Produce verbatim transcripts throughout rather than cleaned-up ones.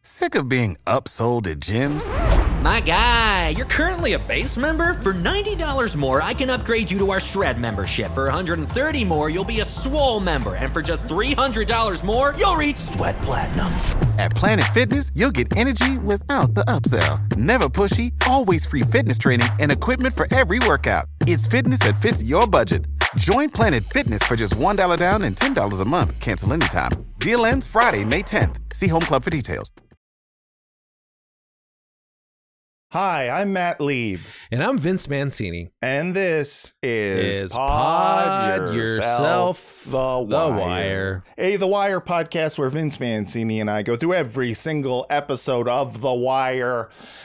Sick of being upsold at gyms? My guy, you're currently a base member? For ninety dollars more, I can upgrade you to our Shred membership. For one hundred thirty dollars more, you'll be a Swole member. And for just three hundred dollars more, you'll reach Sweat Platinum. At Planet Fitness, you'll get energy without the upsell. Never pushy, always free fitness training and equipment for every workout. It's fitness that fits your budget. Join Planet Fitness for just one dollar down and ten dollars a month. Cancel anytime. Deal ends Friday, May tenth. See Home Club for details. Hi, I'm Matt Lieb. And I'm Vince Mancini. And this is, is Pod, Pod Yourself, Yourself The, The Wire. Wire. A The Wire podcast where Vince Mancini and I go through every single episode of The Wire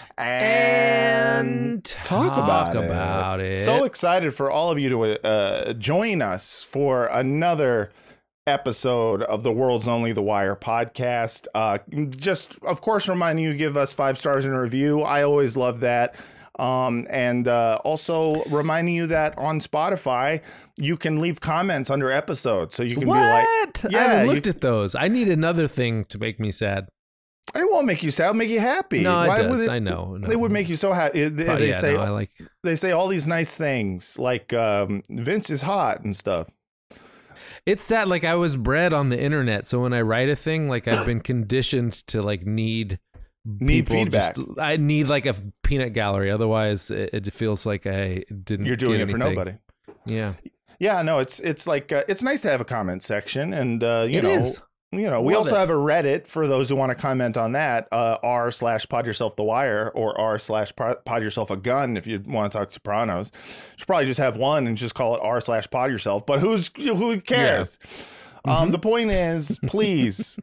and, And talk, talk about, about it. it. So excited for all of you to uh, join us for another episode of the world's only The Wire podcast. Uh, just, of course, reminding you to give us five stars in a review. I always love that. Um, and uh, also reminding you that on Spotify, you can leave comments under episodes. So you can what? be like, I haven't looked you, at those. I need another thing to make me sad. It won't make you sad, it'll make you happy. No, it Why does. would it, I know. No. It would make you so happy. They, Oh, they yeah, say no, I like. they say all these nice things like um, Vince is hot and stuff. It's sad. Like I was bred on the internet, so when I write a thing, like I've been conditioned to like need Need people feedback. Just, I need like a peanut gallery. Otherwise, it, it feels like I didn't. You're doing get it for anything. nobody. Yeah. Yeah, no, it's it's like uh, it's nice to have a comment section, and uh, you It know, is. you know, we Love also it. have a Reddit for those who want to comment on that. Uh, r slash Pod Yourself the Wire or r slash Pod Yourself a Gun if you want to talk Sopranos. Should probably just have one and just call it r slash Pod Yourself. But who's who cares? Yeah. Um, Mm-hmm. the point is, please.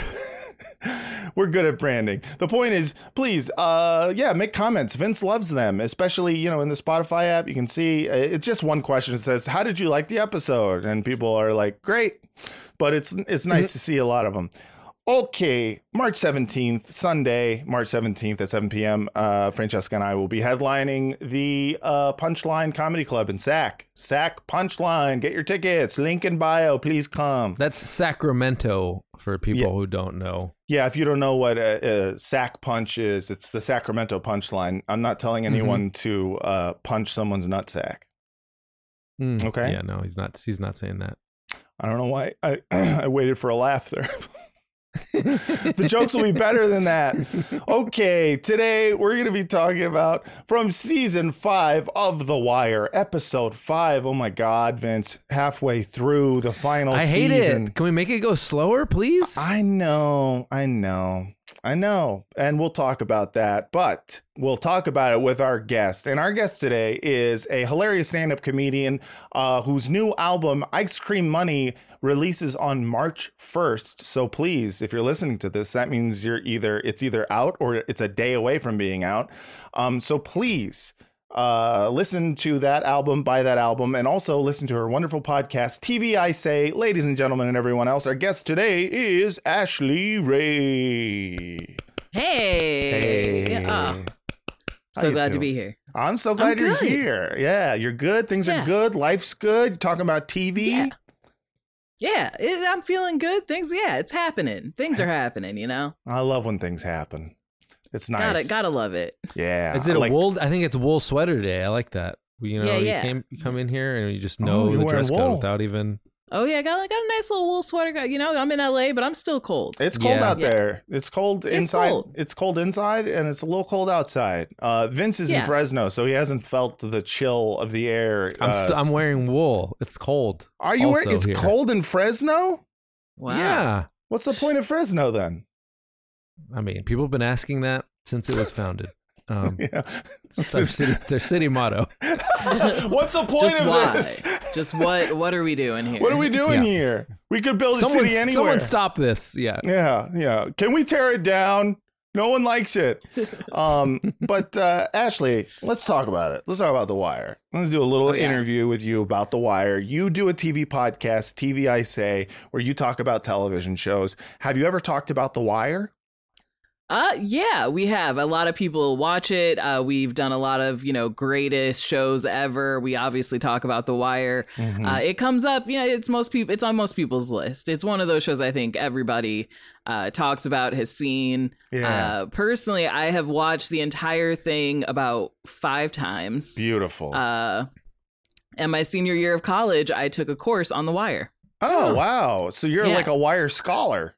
We're good at branding. The point is, please, uh, yeah, make comments. Vince loves them, especially, you know, in the Spotify app. You can see uh, it's just one question. It says, how did you like the episode? And people are like, great. But it's it's nice to see a lot of them. Okay, March seventeenth, Sunday, March seventeenth at seven p.m. Uh, Francesca and I will be headlining the uh, Punchline Comedy Club in Sac. Sac Punchline. Get your tickets. Link in bio. Please come. That's Sacramento for people Yeah. who don't know. Yeah, if you don't know what a, a sack punch is, it's the Sacramento punchline. I'm not telling anyone to uh, punch someone's nutsack. Mm, Okay. Yeah, no, he's not. He's not saying that. I don't know why I I waited for a laugh there. The jokes will be better than that. Okay, today we're going to be talking about from season five of The Wire, episode five. Oh my God, Vince, halfway through the final I hate season. it. Can we make it go slower, please? I know, I know, I know. And we'll talk about that, but we'll talk about it with our guest. And our guest today is a hilarious stand-up comedian uh, whose new album, Ice Cream Money, releases on March first. So please, if you're listening to this, that means you're either it's either out or it's a day away from being out. Um, so please uh, listen to that album, buy that album, and also listen to her wonderful podcast, T V I Say. Ladies and gentlemen and everyone else, our guest today is Ashley Ray. Hey. Hey. Oh, How so you glad to doing? be here. I'm so glad I'm you're good. here. Yeah, you're good. Things are Yeah. good. Life's good. You're talking about T V. Yeah. Yeah, it, I'm feeling good. Things, yeah, it's happening. Things are happening, you know? I love when things happen. It's nice. Gotta, gotta love it. Yeah. Is it I a like- wool? I think it's wool sweater day. I like that. You know, Yeah, you yeah. came, you come in here and you just Oh, know you're the wearing dress wool. code without even. Oh, yeah, got, got a nice little wool sweater. You know, I'm in L A, but I'm still cold. It's cold Yeah. out Yeah. there. It's cold It's inside. cold. It's cold inside, and it's a little cold outside. Uh, Vince is in Yeah. Fresno, so he hasn't felt the chill of the air. I'm uh, st- I'm wearing wool. It's cold. Are you wearing? also It's here. cold in Fresno. Wow. Yeah. What's the point of Fresno then? I mean, people have been asking that since it was founded. Um, Yeah. it's, our city, it's our city motto. What's the point Just of why? this? Just what, what are we doing here? What are we doing Yeah. here? We could build a Someone, city anywhere. someone stop this. Yeah. Yeah, yeah. Can we tear it down? No one likes it. Um, but uh, Ashley, let's talk about it. Let's talk about The Wire. Let's do a little Oh, yeah. interview with you about The Wire. You do a T V podcast, T V I Say, where you talk about television shows. Have you ever talked about The Wire? Uh, yeah, we have. A lot of people watch it. Uh, we've done a lot of, you know, greatest shows ever. We obviously talk about The Wire. Mhm. Uh, it comes up, you know, it's most people, it's on most people's list. It's one of those shows I think everybody uh, talks about, has seen. Yeah. Uh, personally, I have watched the entire thing about five times. Beautiful. Uh, and my senior year of college, I took a course on The Wire. Oh, wow. So you're Yeah. like a Wire scholar.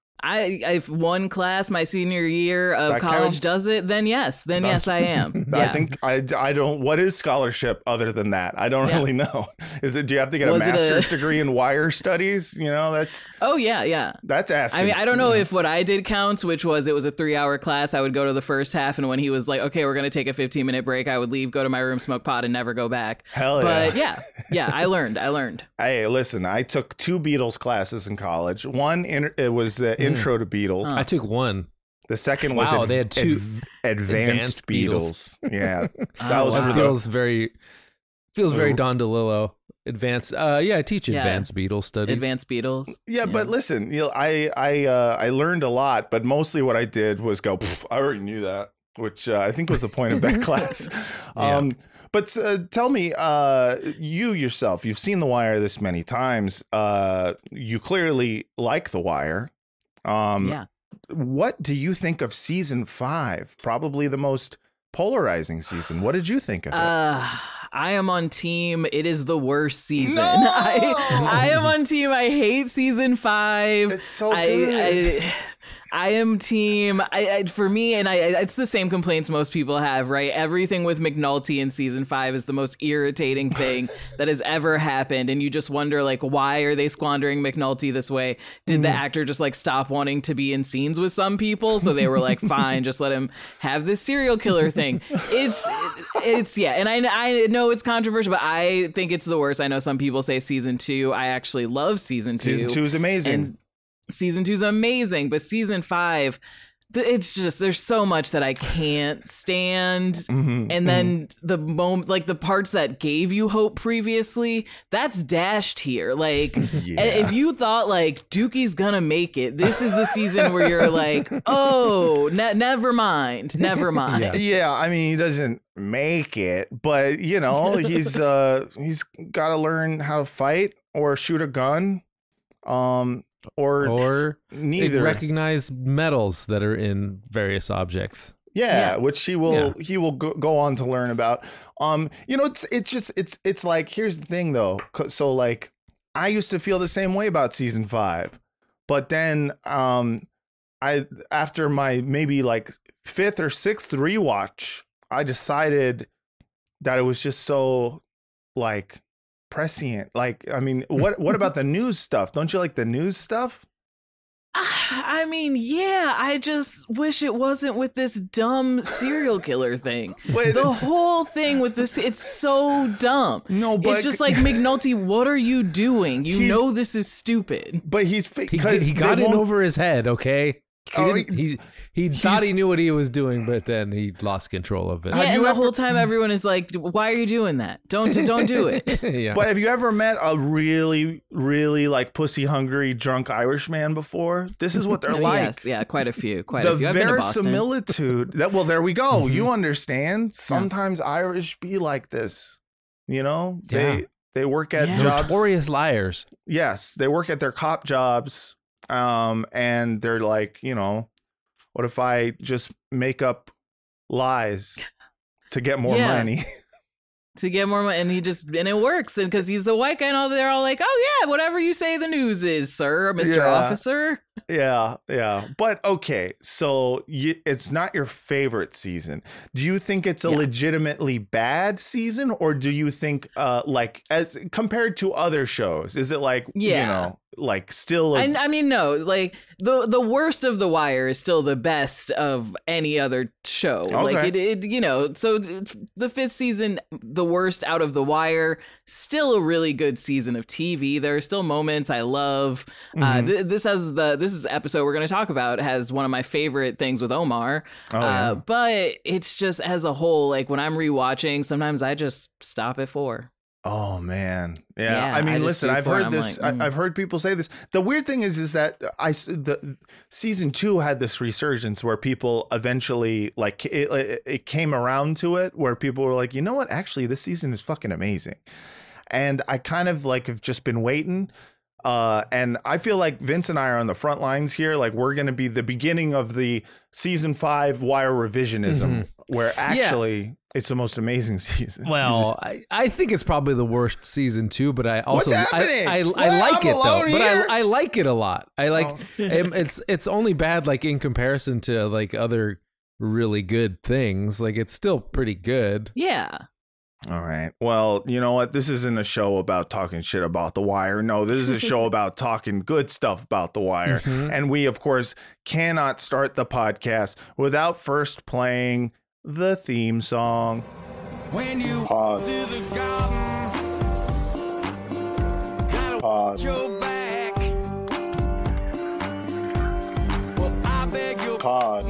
I if one class my senior year of That college counts? does it, then yes, then yes, I am. I Yeah. think I, I don't. What is scholarship other than that? I don't Yeah. really know. Is it? Do you have to get Was a it a- master's degree in wire studies? You know, that's Oh yeah, yeah. that's asking. I mean, I don't know if what I did counts, which was it was a three hour class. I would go to the first half, and when he was like, okay, we're going to take a fifteen minute break, I would leave, go to my room, smoke pot, and never go back. Hell But yeah. yeah, yeah, I learned. I learned. Hey, listen. I took two Beatles classes in college. One, in, it was the intro to Beatles. I took one. The second was Wow, ad- they had two adv- advanced, advanced Beatles. Yeah, that Oh, was wow. for That the feels very feels very Ooh. Don DeLillo. Advanced. Uh, yeah, I teach Yeah. advanced Beatles studies. Advanced Beatles. Yeah, but listen, you know, I I uh, I learned a lot, but mostly what I did was go. "Pff, I already knew that, which uh, I think was the point of that class. Um, But uh, tell me, uh, you yourself, you've seen The Wire this many times. Uh, you clearly like The Wire. Um, Yeah. What do you think of season five? Probably the most polarizing season. What did you think of it? Uh, I am on team. It is the worst season. No! I, I am on team. I hate season five. It's so I, good. I, I am team. I, I for me, and I. It's the same complaints most people have, right? Everything with McNulty in season five is the most irritating thing that has ever happened, and you just wonder, like, why are they squandering McNulty this way? Did the actor just like stop wanting to be in scenes with some people, so they were like, fine, just let him have this serial killer thing? It's, it's yeah, and I I know it's controversial, but I think it's the worst. I know some people say season two. I actually love season two. Season two is amazing. And season two is amazing, but season five, th- it's just there's so much that I can't stand. Mhm, And then the moment, like the parts that gave you hope previously, that's dashed here. Like, Yeah. if you thought like Dookie's gonna make it, this is the season where you're like, oh, ne- never mind, never mind. Yeah. Yeah, I mean, he doesn't make it, but you know, he's uh he's got to learn how to fight or shoot a gun, um, or, or neither. recognize metals that are in various objects. Yeah, Yeah. which he will he will go, go on to learn about. Um, you know, it's it's just it's it's like here's the thing though. Co- So like, I used to feel the same way about season five, but then um, I after my maybe like fifth or sixth rewatch, I decided that it was just so like prescient. Like, I mean, what what about the news stuff? Don't you like the news stuff? I mean, yeah, I just wish it wasn't with this dumb serial killer thing. Wait. The whole thing with this, it's so dumb. No, but It's just like, McNulty, what are you doing? You He's- know this is stupid. But he's He, because he got in over his head, okay? He, Oh, didn't- he, he thought he knew what he was doing, but then he lost control of it. Yeah, Have you and the ever- whole time everyone is like, why are you doing that? Don't don't do it. yeah. But have you ever met a really, really like pussy hungry drunk Irishman before? This is what they're like. Yes, yeah, quite a few, quite The a few. I've been to Boston. verisimilitude. That well, there we go. You understand. Sometimes Irish be like this. You know, they Yeah. they work at Yeah. jobs. Notorious liars. Yes, they work at their cop jobs. Um, and they're like, you know, what if I just make up lies to get more Yeah. money? To get more money, and he just and it works, and because he's a white guy, and all they're all like, "Oh yeah, whatever you say the news is, sir, Mister Yeah. Officer." Yeah, yeah. But okay, so you, it's not your favorite season. Do you think it's a Yeah. legitimately bad season, or do you think, uh, like as compared to other shows, is it like, you Yeah. know, like still? a- I, I mean, no, like the the worst of The Wire is still the best of any other show. Like Okay. it, it, you know. So th- the fifth season, the worst out of The Wire, still a really good season of T V. There are still moments I love. Uh, Mhm. th- this has the this is episode we're going to talk about has one of my favorite things with Omar. Oh, yeah. uh, but it's just as a whole, like when I'm rewatching, sometimes I just stop at four. Oh man, yeah. Yeah, I mean, I just listen, do I've four heard and I'm this. like, mm. I, I've heard people say this. The weird thing is, is that I s- the season two had this resurgence where people eventually like it, it, it came around to it, where people were like, you know what, actually, this season is fucking amazing, and I kind of like have just been waiting. Uh, and I feel like Vince and I are on the front lines here. Like we're going to be the beginning of the season five Wire revisionism, mm-hmm. where actually yeah. it's the most amazing season. Well, just... I, I think it's probably the worst season too, but I also What's happening? I, I, well, I like I'm it though. here? But I I like it a lot. I like oh. it, it's it's only bad like in comparison to like other really good things. Like it's still pretty good. Yeah. All right. Well, you know what? This isn't a show about talking shit about The Wire. No, this is a show about talking good stuff about The Wire. Mm-hmm. And we, of course, cannot start the podcast without first playing the theme song. When you Pause. To the garden, gotta Pause. Your back. Well, I beg your Pause.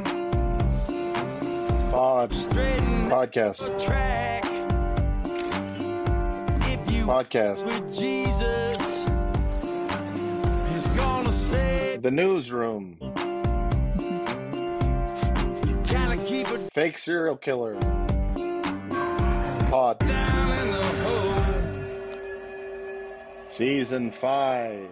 Pause. Podcast. Track. Podcast with Jesus is gonna say the newsroom. Gotta keep it fake serial killer. Pod down in the hole. Season five.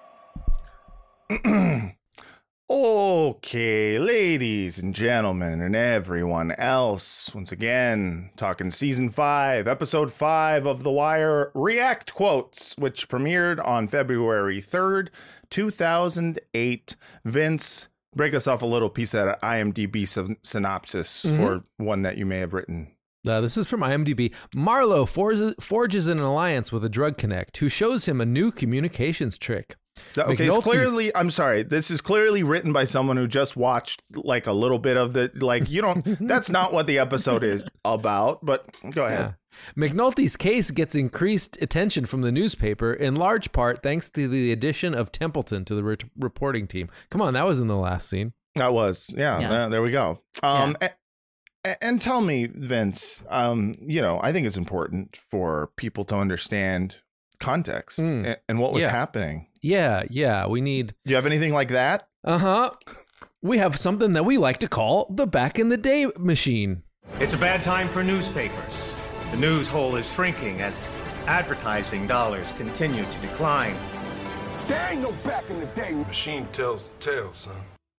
Okay, ladies and gentlemen, and everyone else, once again, talking season five, episode five of The Wire React Quotes, which premiered on February third, two thousand eight. Vince, break us off a little piece of that IMDb syn- synopsis, mm-hmm. or one that you may have written. Uh, this is from IMDb. Marlowe forges, forges an alliance with a drug connect who shows him a new communications trick. Okay, it's clearly, I'm sorry, this is clearly written by someone who just watched like a little bit of the, like, you don't, that's not what the episode is about, but go ahead. Yeah. McNulty's case gets increased attention from the newspaper, in large part thanks to the addition of Templeton to the re- reporting team. Come on, that was in the last scene. That was, yeah, yeah. There, there we go. Um, yeah. and, and tell me, Vince, um, you know, I think it's important for people to understand context mm. and, and what was yeah. happening. Yeah, yeah, we need... Do you have anything like that? Uh-huh. We have something that we like to call the back in the day machine. It's a bad time for newspapers. The news hole is shrinking as advertising dollars continue to decline. There ain't no back in the day machine tells the tale, son.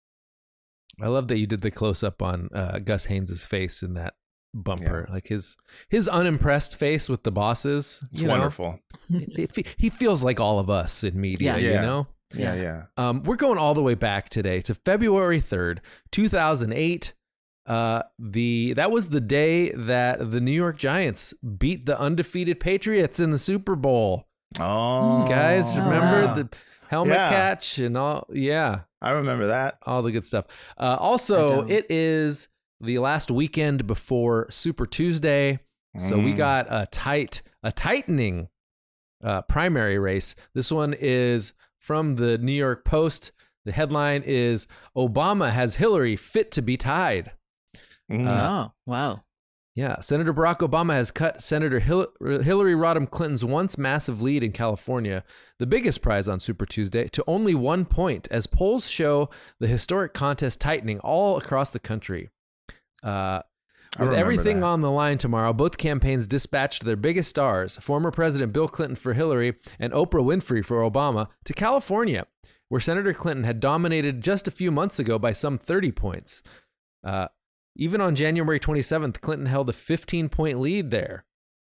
I love that you did the close-up on uh, Gus Haynes' face in that bumper, yeah. like his his unimpressed face with the bosses. It's wonderful. It, it, he feels like all of us in media, yeah. you know? Yeah, yeah. Um, we're going all the way back today to February third, two thousand eight. Uh, the that was the day that the New York Giants beat the undefeated Patriots in the Super Bowl. Oh, you guys remember wow. the helmet yeah. catch and all? Yeah, I remember that. All the good stuff. Uh, also, it is the last weekend before Super Tuesday, so mm. we got a tight, a tightening uh, primary race. This one is from the New York Post. The headline is "Obama has Hillary fit to be tied." Mm. Uh, oh, wow. Yeah, Senator Barack Obama has cut Senator Hil- Hillary Rodham Clinton's once massive lead in California, the biggest prize on Super Tuesday, to only one point, as polls show the historic contest tightening all across the country. Uh, with everything that. on the line tomorrow, both campaigns dispatched their biggest stars, former President Bill Clinton for Hillary and Oprah Winfrey for Obama, to California, where Senator Clinton had dominated just a few months ago by some thirty points. Uh, even on January twenty-seventh, Clinton held a fifteen-point lead there.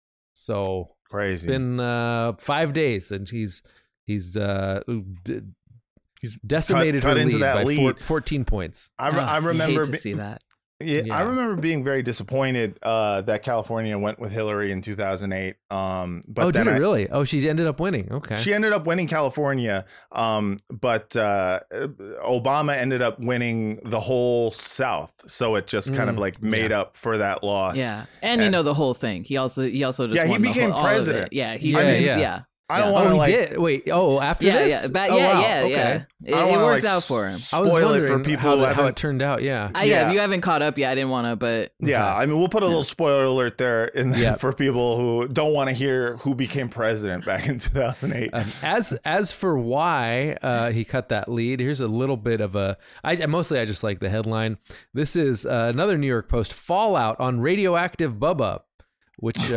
So crazy. It's been uh, five days, and he's he's uh, d- he's decimated cut, cut her lead by lead. Four, fourteen points. I, re- oh, I remember hate to be- see that. Yeah, yeah, I remember being very disappointed uh, that California went with Hillary in two thousand eight. Um, but oh, then did it I, really? Oh, she ended up winning. Okay. She ended up winning California, um, but uh, Obama ended up winning the whole South. So it just kind mm, of like made yeah. up for that loss. Yeah, and, and you know the whole thing. He also he also just yeah won he became the whole, president. Yeah, he yeah, I mean, yeah. yeah. I don't yeah. want to oh, like. Did. Wait. Oh, after yeah, this. Yeah, but oh, yeah, wow. yeah, okay. yeah. It, I it worked like, out for him. I was spoil wondering it for people how, who how it turned out. Yeah. Uh, yeah. yeah. If you haven't caught up yet, I didn't want to, but yeah. I mean, we'll put a little yeah. spoiler alert there in the, yeah. for people who don't want to hear who became president back in two thousand eight. Um, as as for why uh, he cut that lead, here's a little bit of a. I mostly I just like the headline. This is uh, another New York Post fallout on radioactive Bubba, which. Uh,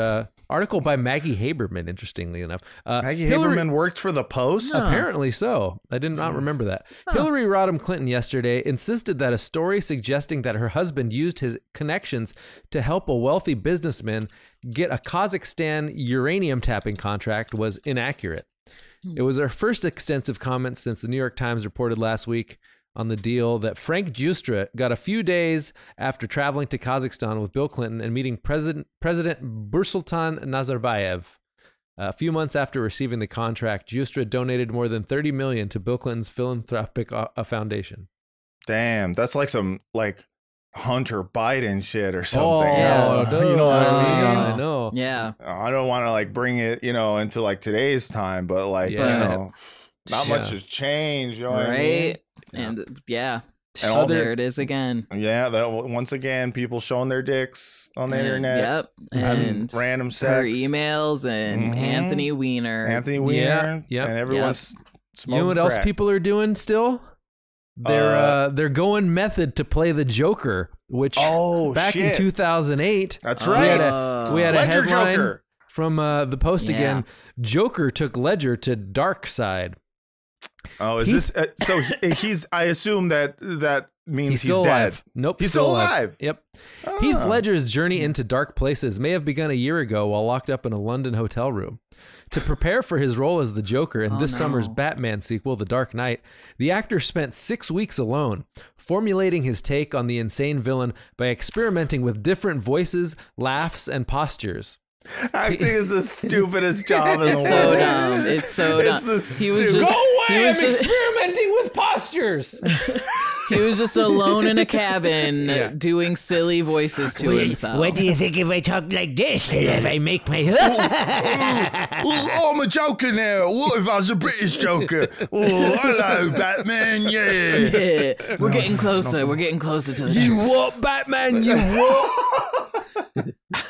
Article by Maggie Haberman, interestingly enough. Uh, Maggie Hillary- Haberman worked for the Post? Apparently so. I did not remember that. Hillary Rodham Clinton yesterday insisted that a story suggesting that her husband used his connections to help a wealthy businessman get a Kazakhstan uranium tapping contract was inaccurate. It was her first extensive comment since the New York Times reported last week on the deal that Frank Giustra got a few days after traveling to Kazakhstan with Bill Clinton and meeting President President Nursultan Nazarbayev. A few months after receiving the contract, Giustra donated more than thirty million dollars to Bill Clinton's philanthropic uh, foundation. Damn, that's like some like Hunter Biden shit or something. Oh, Yeah. no. You know what I mean? I know. Yeah. I don't want to like bring it, you know, into like today's time, but like, Yeah. you know, not Yeah. much has changed. You know what I mean? Right. And yeah. And oh, all there it is again. Yeah, that once again, people showing their dicks on the And- internet. Yep. having And random her sex. emails and Mhm. Anthony Weiner. Anthony Weiner. Yeah, yep. And everyone's smoking You know what else crack. people are doing still? They're uh, Uh, they're going method to play the Joker, which Oh, back in shit. two thousand eight, That's we right. had a, we had a Ledger headline Joker. from uh, the Post Yeah. again. Joker took Ledger to dark side. Oh, is He's- this? Uh, so he, he's. I assume that that means He's he's, still dead. alive. Nope, He's still alive. Yep. Heath Oh. Ledger's journey into dark places may have begun a year ago while locked up in a London hotel room. To prepare for his role as the Joker in Oh, this no. summer's Batman sequel, The Dark Knight, the actor spent six weeks alone, formulating his take on the insane villain by experimenting with different voices, laughs, and postures. Acting is the stupidest job in the It's world. so dumb. It's so dumb. It's the he was stu- just Go he was just experimenting with postures. he was just alone in a cabin Yeah. doing silly voices to himself. What do you think if I talk like this? If I make my... Oh, I'm a Joker now. What if I was a British Joker? Oh, hello, Batman. Yeah. Yeah, we're getting closer. We're getting closer to the You truth. what, Batman? You what?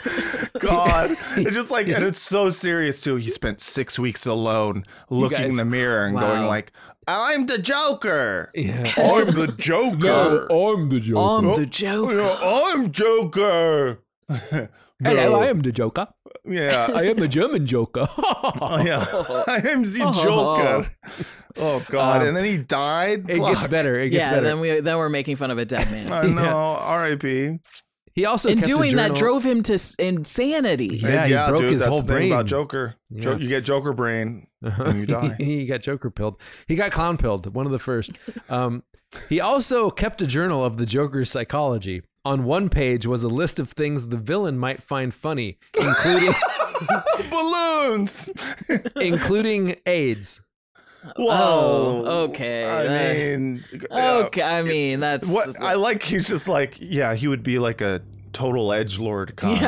God, it's just like, and it's so serious too. He spent six weeks alone, looking guys- in the mirror and Wow. going like, "I'm the Joker. Yeah. I'm the Joker. I'm the Joker. I'm Oh, the Joker. Yeah, I'm Joker." Hello, No. I am the Joker. Yeah. I am the German Joker. Oh, yeah. I am the Joker. Oh God! Um, and then he died. It gets Fuck. better. It gets Yeah, better. then we then we're making fun of a dead man. I know. R I P He also And kept a doing that journal- drove him to s- insanity. Yeah, he broke dude, his that's whole the thing brain. about Joker. Jo- Yeah. you get Joker brain and you die. he got Joker pilled. He got clown pilled. One of the first. Um, he also kept a journal of the Joker's psychology. On one page was a list of things the villain might find funny, including Balloons. including AIDS. Whoa. Oh, okay. I That- mean, uh, Okay, I mean that's what I like. He's just like, yeah, he would be like a total edgelord comic.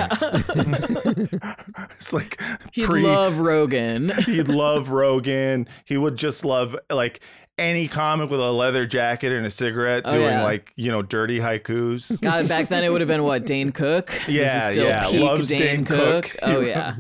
Yeah. It's like He'd pre- love Rogan. He'd love Rogan. He would just love like any comic with a leather jacket and a cigarette Oh, doing yeah. like, you know, dirty haikus. God, back then it would have been what, Dane Cook? This is Yeah, still yeah, peak loves Dane, Dane Cook. Cook. Oh He- yeah.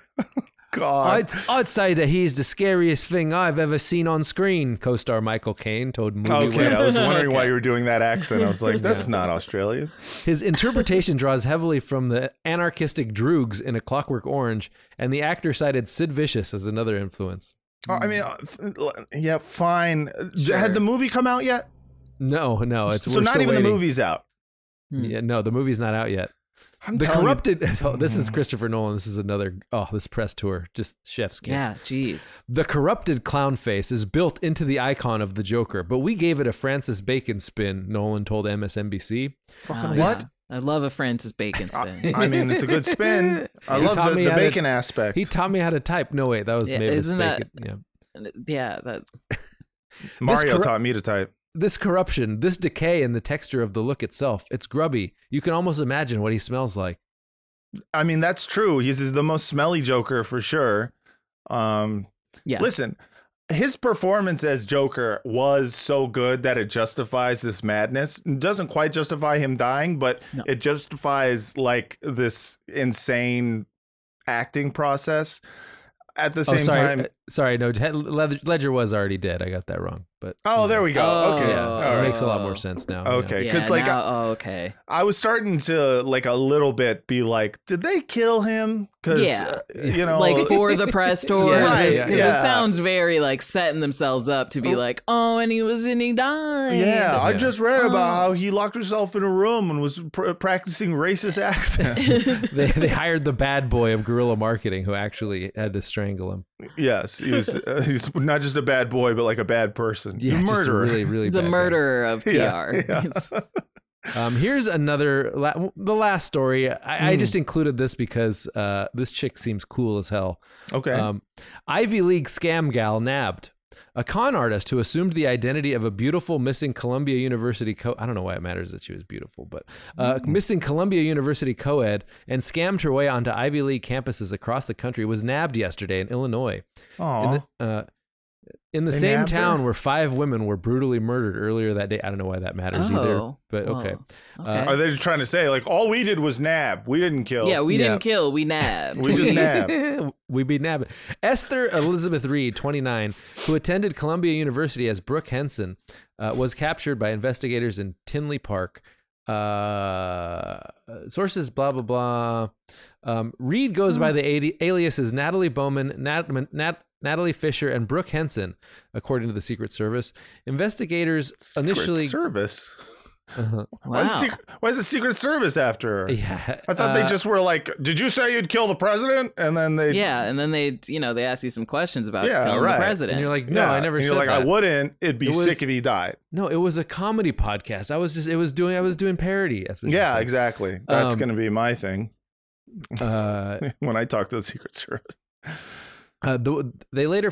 God. I'd, I'd say that he's the scariest thing I've ever seen on screen, co-star Michael Caine told Movie Okay, I was wondering why Okay. you were doing that accent. I was like, that's not Australian. His interpretation draws heavily from the anarchistic Droogs in A Clockwork Orange, and the actor cited Sid Vicious as another influence. Oh, I mean, uh, f- yeah, fine. Had the movie come out yet? No, no, it's so we're not still even the waiting. movie's out. Yeah, no, the movie's not out yet. I'm The telling you- corrupted. Oh, this is Christopher Nolan. This is another. Oh, this press tour, just chef's kiss. Yeah, jeez. The corrupted clown face is built into the icon of the Joker, but we gave it a Francis Bacon spin. Nolan told M S N B C. Oh, What? yeah. I love a Francis Bacon spin. I mean, it's a good spin. I He love taught the, me the how to- bacon aspect. He taught me how to type. No, wait, that was Yeah, Mavis isn't that- Bacon. Yeah. yeah, that Mario corru- taught me to type. This corruption, this decay in the texture of the look itself, it's grubby. You can almost imagine what he smells like. I mean, that's true. He's the most smelly Joker for sure. Um, yeah. Listen, his performance as Joker was so good that it justifies this madness. It doesn't quite justify him dying, but No. it justifies like this insane acting process. At the Oh, same sorry. time, uh, sorry, no, Ledger, Ledger was already dead. I got that wrong. But Oh, you there know. we go. Oh, Okay. Yeah, All it right. makes a lot more sense now. Okay. Yeah, Because, like, now- I- oh, okay. I was starting to, like, a little bit be like, did they kill him? Because, Yeah. uh, you know. Like for the press tours, Right, because yeah. it sounds very like setting themselves up to be like, oh, and he was and he died. Yeah, I Yeah. just read about Oh. how he locked himself in a room and was pr- practicing racist accents. they, they hired the bad boy of guerrilla marketing who actually had to strangle him. Yes, he was, uh, he's not just a bad boy, but like a bad person. Yeah, a just a murderer. really, really He's a bad guy. murderer of P Yeah, R. yeah. It's- Um, here's another, la- the last story. I, I just included this because uh, this chick seems cool as hell. Okay. Um, Ivy League scam gal nabbed. A con artist who assumed the identity of a beautiful missing Columbia University co I don't know why it matters that she was beautiful, but uh, missing Columbia University co-ed and scammed her way onto Ivy League campuses across the country was nabbed yesterday in Illinois. Aw. In the, uh, in the They same nabbed her? town where five women were brutally murdered earlier that day. I don't know why that matters either, Oh, but whoa. okay. Okay. Uh, Are they just trying to say, like, all we did was nab? We didn't kill. yeah, we Yeah. didn't kill, we nabbed. We just nabbed. we be nabbing. Esther Elizabeth Reed, twenty-nine, who attended Columbia University as Brooke Henson, uh, was captured by investigators in Tinley Park. Uh, sources, blah, blah, blah. Um, Reed goes by the a- aliases Natalie Bowman, Nat, Nat, Natalie Fisher, and Brooke Henson, according to the Secret Service. Investigators Secret initially... Service. Uh-huh. Why, is Wow. secret, why is the Secret Service after her? Yeah. I thought uh, they just were like, did you say you'd kill the president? And then they. Yeah, and then they, you know, they ask you some questions about Yeah, killing right. the president. And you're like, no, Yeah, I never and said you're like, that. I wouldn't. It'd be It was- sick if he died. No, it was a comedy podcast. I was just, it was doing, I was doing parody. That's what she Yeah, said. exactly. That's Um, going to be my thing Uh, when I talk to the Secret Service. Uh, the, they later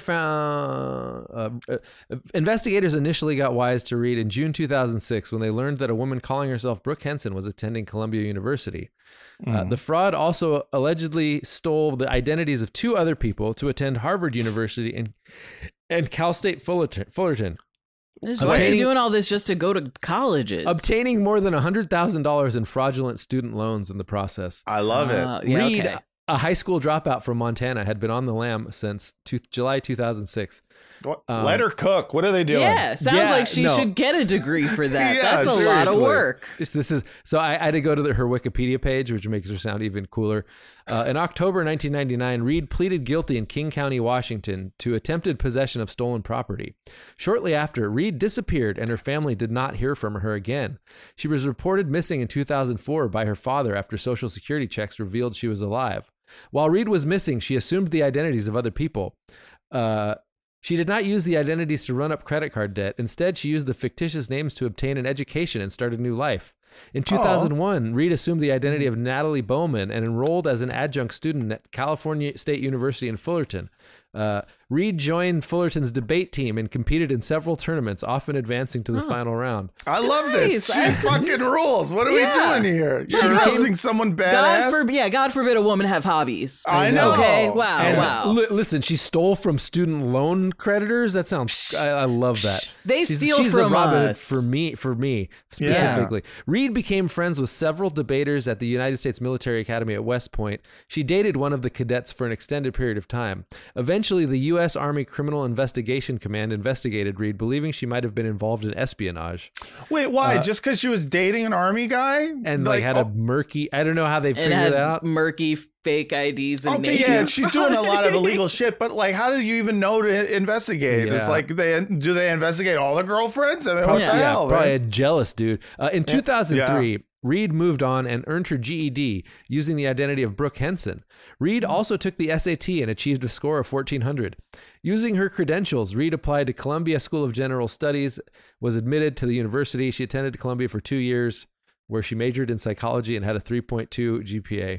found uh, uh, investigators initially got wise to Reed in June two thousand six when they learned that a woman calling herself Brooke Henson was attending Columbia University. Uh, the fraud also allegedly stole the identities of two other people to attend Harvard University and and Cal State Fullerton. Fullerton. Why is she Obtaining- doing all this just to go to colleges? Obtaining more than one hundred thousand dollars in fraudulent student loans in the process. I love it. Uh, yeah, Reed, okay. a high school dropout from Montana, had been on the lam since two, July two thousand six. What- um, Let her cook. What are they doing? Yeah, sounds Yeah, like she no. should get a degree for that. Yeah, That's a lot of seriously. work. This, this is so I, I had to go to the, her Wikipedia page, which makes her sound even cooler. Uh, in October nineteen ninety-nine, Reed pleaded guilty in King County, Washington, to attempted possession of stolen property. Shortly after, Reed disappeared, and her family did not hear from her again. She was reported missing in two thousand four by her father after Social Security checks revealed she was alive. While Reed was missing, she assumed the identities of other people. Uh, She did not use the identities to run up credit card debt. Instead, she used the fictitious names to obtain an education and start a new life. In two thousand one, Reed assumed the identity of Natalie Bowman and enrolled as an adjunct student at California State University in Fullerton. Uh, Reed joined Fullerton's debate team and competed in several tournaments, often advancing to the final round. I love this. Nice. She's fucking rules. What are Yeah. we doing here? You're She arresting someone God badass. for yeah, God forbid a woman have hobbies. I know. Okay, wow, And wow. li- listen, she stole from student loan creditors. That sounds. I, I love that. They she's, steal she's from a Robin Hood us. for me. For me specifically, Reed became friends with several debaters at the United States Military Academy at West Point. She dated one of the cadets for an extended period of time. Eventually, the U S Army Criminal Investigation Command investigated Reed, believing she might have been involved in espionage Wait, why? Just because she was dating an army guy? and like, had oh, a murky. I don't know how they and figured had that out. murky fake I Ds and Okay, names. yeah, she's doing a lot of illegal shit, but like, how do you even know to investigate? It's Yeah. like, they do they investigate all the girlfriends? I mean, what Probably, the yeah, hell, probably man? a jealous dude. Uh, in two thousand three, Reed moved on and earned her G E D using the identity of Brooke Henson. Reed also took the S A T and achieved a score of fourteen hundred. Using her credentials, Reed applied to Columbia School of General Studies, was admitted to the university. She attended Columbia for two years, where she majored in psychology and had a three point two G P A.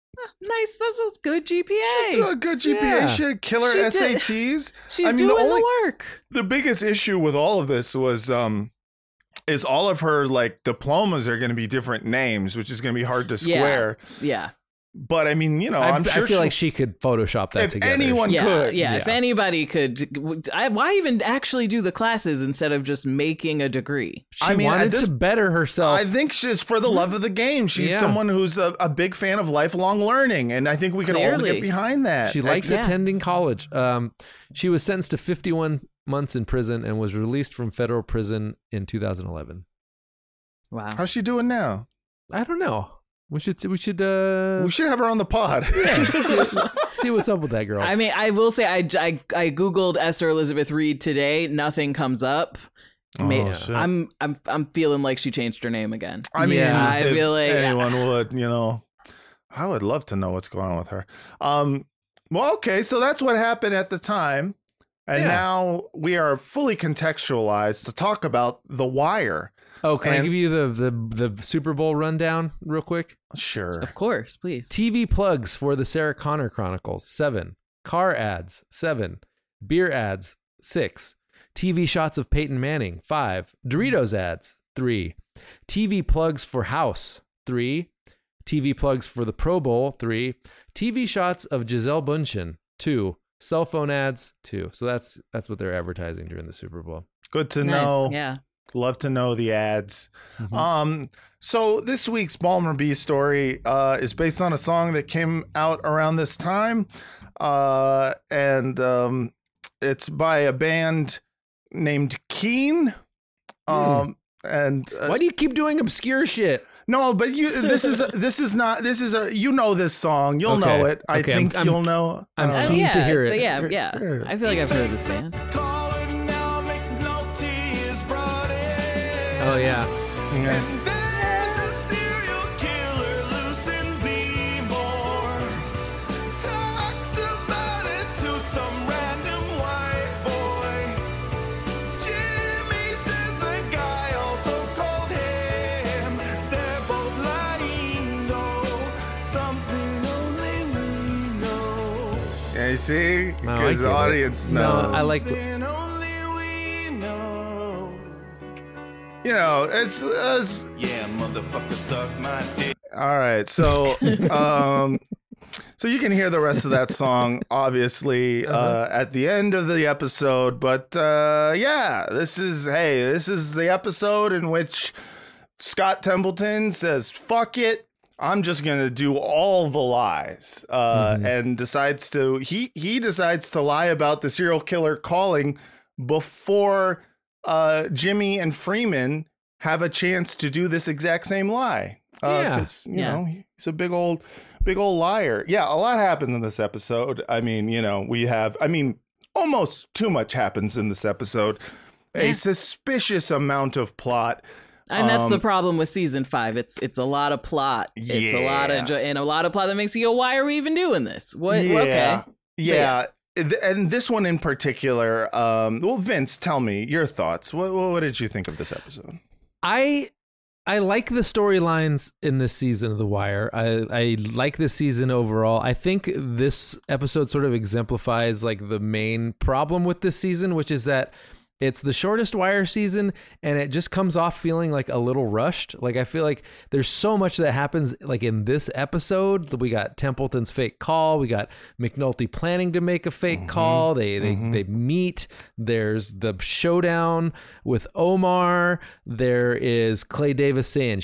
Nice, that's a good G P A. Do a good G P A Yeah. shit, killer She S A did- Ts. She's I mean, doing the, only, the work. the biggest issue with all of this was um is all of her like diplomas are going to be different names, which is going to be hard to square. Yeah. But I mean, you know, I, I'm sure I feel she- like she could Photoshop that if together. anyone Yeah, could, yeah, If Yeah. anybody could, I, why even actually do the classes instead of just making a degree? she I mean, at wanted this- to better herself. I think she's for the love of the game. She's Yeah. someone who's a, a big fan of lifelong learning, and I think we can all Clearly. get behind that. She likes Yeah. attending college. Um, she was sentenced to fifty-one months in prison and was released from federal prison in two thousand eleven. Wow. How's she doing now? I don't know. We should we should uh We should have her on the pod. yeah, see what's up with that girl. I mean, I will say I, I, I Googled Esther Elizabeth Reed today. Nothing comes up. Oh, May- shit. I'm I'm I'm feeling like she changed her name again. I mean, Yeah, I if feel like- anyone would, you know, I would love to know what's going on with her. Um, well, okay, so that's what happened at the time, and Yeah. now we are fully contextualized to talk about The Wire. oh, can I and- give you the, the the Super Bowl rundown real quick? Sure. Of course, please. T V plugs for the Sarah Connor Chronicles, seven. Car ads, seven. Beer ads, six. T V shots of Peyton Manning, five. Doritos ads, three. T V plugs for House, three. T V plugs for the Pro Bowl, three. T V shots of Gisele Bundchen, two. Cell phone ads, two. So that's that's what they're advertising during the Super Bowl. Good to Nice. know. Yeah. Love to know the ads. Mhm. Um, so this week's Balmer B story uh, is based on a song that came out around this time, uh, and um, it's by a band named Keen. Um, and uh, Why do you keep doing obscure shit? no, but you this is this is not this is a you know this song, you'll Okay. know it. I Okay, I'm- think I'm- you'll know. I'm uh, keen yeah, to hear it. Yeah, yeah. I feel like I've heard this band. Oh yeah. yeah. Yeah, you see, No, I because get the it. audience No, knows. I like. You know, it's, it's Yeah, motherfucker, suck my dick. all right. So, um, so you can hear the rest of that song, obviously, uh, Uh-huh. at the end of the episode. But uh, yeah, this is hey, this is the episode in which Scott Templeton says, "Fuck it." I'm just gonna do all the lies, uh, Mhm. and decides to he he decides to lie about the serial killer calling before uh, Jimmy and Freeman have a chance to do this exact same lie. Uh, Yeah. 'cause, you Yeah. know, he's a big old, big old liar. Yeah, a lot happens in this episode. I mean, you know, we have, I mean, almost too much happens in this episode. A Yeah. suspicious amount of plot. And that's the Um, problem with season five. It's it's a lot of plot. It's a lot Yeah. of jo- and a lot of plot that makes you go, why are we even doing this? What? Yeah. Okay. Yeah. Th- And this one in particular, um, well, Vince, tell me your thoughts. What, what did you think of this episode? I I like the storylines in this season of The Wire. I, I like this season overall. I think this episode sort of exemplifies like the main problem with this season, which is that it's the shortest Wire season and it just comes off feeling like a little rushed. Like I feel like there's so much that happens like in this episode. We got Templeton's fake call. We got McNulty planning to make a fake call. They they they meet. There's the showdown with Omar. There is Clay Davis saying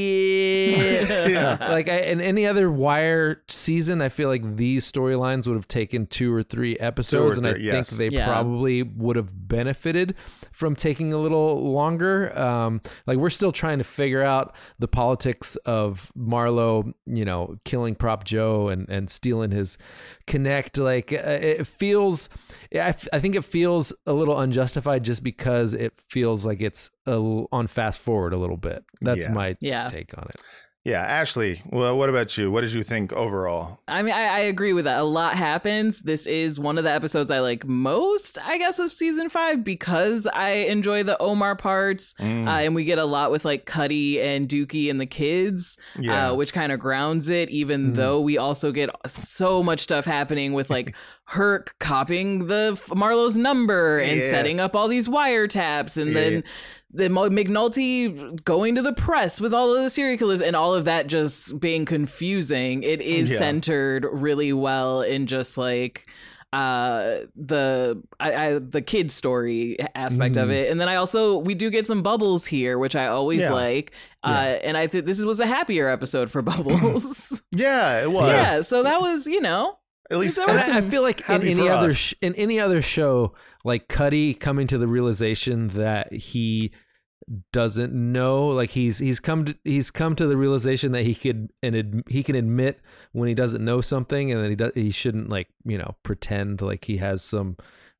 shit. Yeah. Like I, in any other Wire season, I feel like these storylines would have taken two or three episodes, and I three, yes. think they Yeah. probably would have benefited from taking a little longer. Um, like we're still trying to figure out the politics of Marlo, you know, killing Prop Joe and and stealing his connect. Like uh, it feels, I, f- I think it feels a little unjustified just because it feels like it's a l- on fast forward a little bit. That's Yeah. my Yeah. take on it. Yeah, Ashley, well, what about you? What did you think overall? I mean, I, I agree with that. A lot happens. This is one of the episodes I like most, I guess, of season five because I enjoy the Omar parts. Mm. Uh, and we get a lot with like Cuddy and Dookie and the kids, Yeah. uh, which kind of grounds it, even Mm. though we also get so much stuff happening with like Herc copying the Marlowe's number and Yeah. setting up all these wiretaps. And Yeah. then the Mo- McNulty going to the press with all of the serial killers and all of that just being confusing. It is Yeah. centered really well in just like uh the I, I the kid story aspect of Mhm. it. And then I also we do get some Bubbles here, which I always Yeah. like. Uh and I think this was a happier episode for Bubbles. Yeah, it was. Yeah, so that was, you know, At least And I, I feel like in happy any for other us. sh- in any other show, like Cuddy coming to the realization that he doesn't know, like he's he's come to he's come to the realization that he could and ad, he can admit when he doesn't know something, and then he does he shouldn't like you know pretend like he has some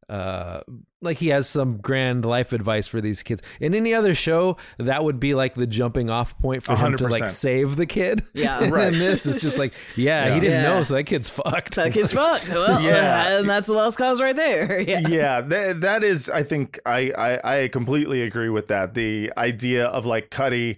uh like he has some grand life advice for these kids. In any other show, that would be like the jumping off point for him one hundred to like percent. save the kid. Yeah. And Right. then this is just like, yeah, Yeah. he didn't Yeah. know, so that kid's fucked. That kid's fucked. Well, Yeah. yeah, and that's the lost cause right there. Yeah. Yeah, that, that is, I think I, I I completely agree with that. The idea of like Cuddy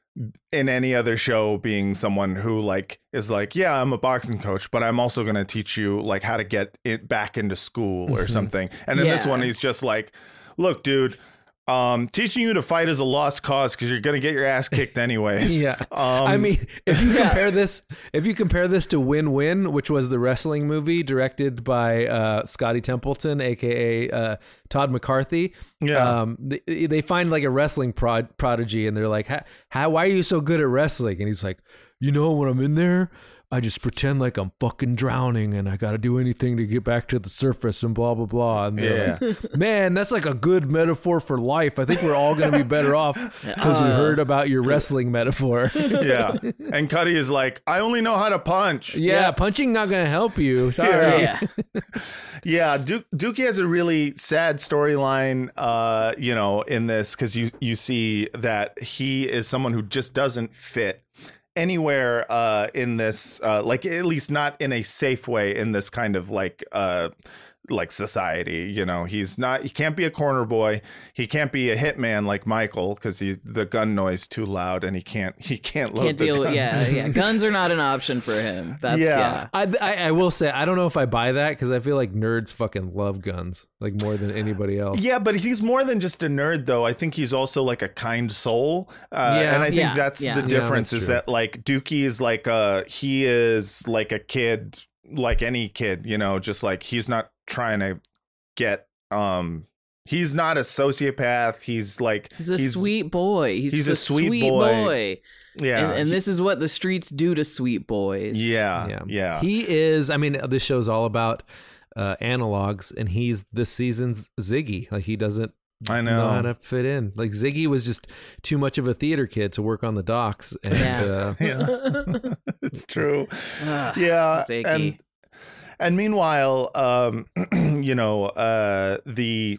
in any other show being someone who like is like, yeah, I'm a boxing coach, but I'm also going to teach you like how to get it back into school or something. And in this Yeah. one, he's just like, look, dude, um, teaching you to fight is a lost cause because you're going to get your ass kicked anyways. Yeah. Um, I mean, if you compare this, if you compare this to Win Win, which was the wrestling movie directed by uh, Scotty Templeton, aka uh, Todd McCarthy, Yeah. um, they, they find like a wrestling prod- prodigy, and they're like, how, how, why are you so good at wrestling? And he's like, you know, when I'm in there, I just pretend like I'm fucking drowning and I got to do anything to get back to the surface and blah, blah, blah. And they're Yeah. like, man, that's like a good metaphor for life. I think we're all going to be better off because we heard about your wrestling metaphor. yeah. And Cuddy is like, I only know how to punch. Yeah, punching not going to help you. Sorry. Yeah. Yeah. Yeah, Duke Dookie has a really sad storyline, uh, you know, in this because you you see that he is someone who just doesn't fit anywhere uh, in this, uh, like at least not in a safe way in this kind of like uh, like society. You know, he's not. He can't be a corner boy. He can't be a hitman like Michael because he the gun noise too loud and he can't he can't load Can't the deal with gun. yeah, yeah. Guns are not an option for him. That's Yeah. yeah. I, I, I will say, I don't know if I buy that because I feel like nerds fucking love guns like more than anybody else. Yeah, but he's more than just a nerd, though. I think he's also like a kind soul, uh, Yeah. and I think Yeah, that's yeah. the Yeah, difference. that's is true. that like Dookie is like uh he is like a kid, like any kid, you know, just like he's not trying to get um he's not a sociopath. He's like He's a sweet boy. He's, he's just a sweet boy. yeah, And, and he- this is what the streets do to sweet boys. yeah, yeah. yeah, He is, I mean, this show's all about uh, analogs, and he's this season's Ziggy. Like, he doesn't I know. know. how to fit in. Like, Ziggy was just too much of a theater kid to work on the docks. And, Yeah. uh, yeah, it's true. Ugh, Yeah, Ziggy. and and meanwhile, um, you know, uh, the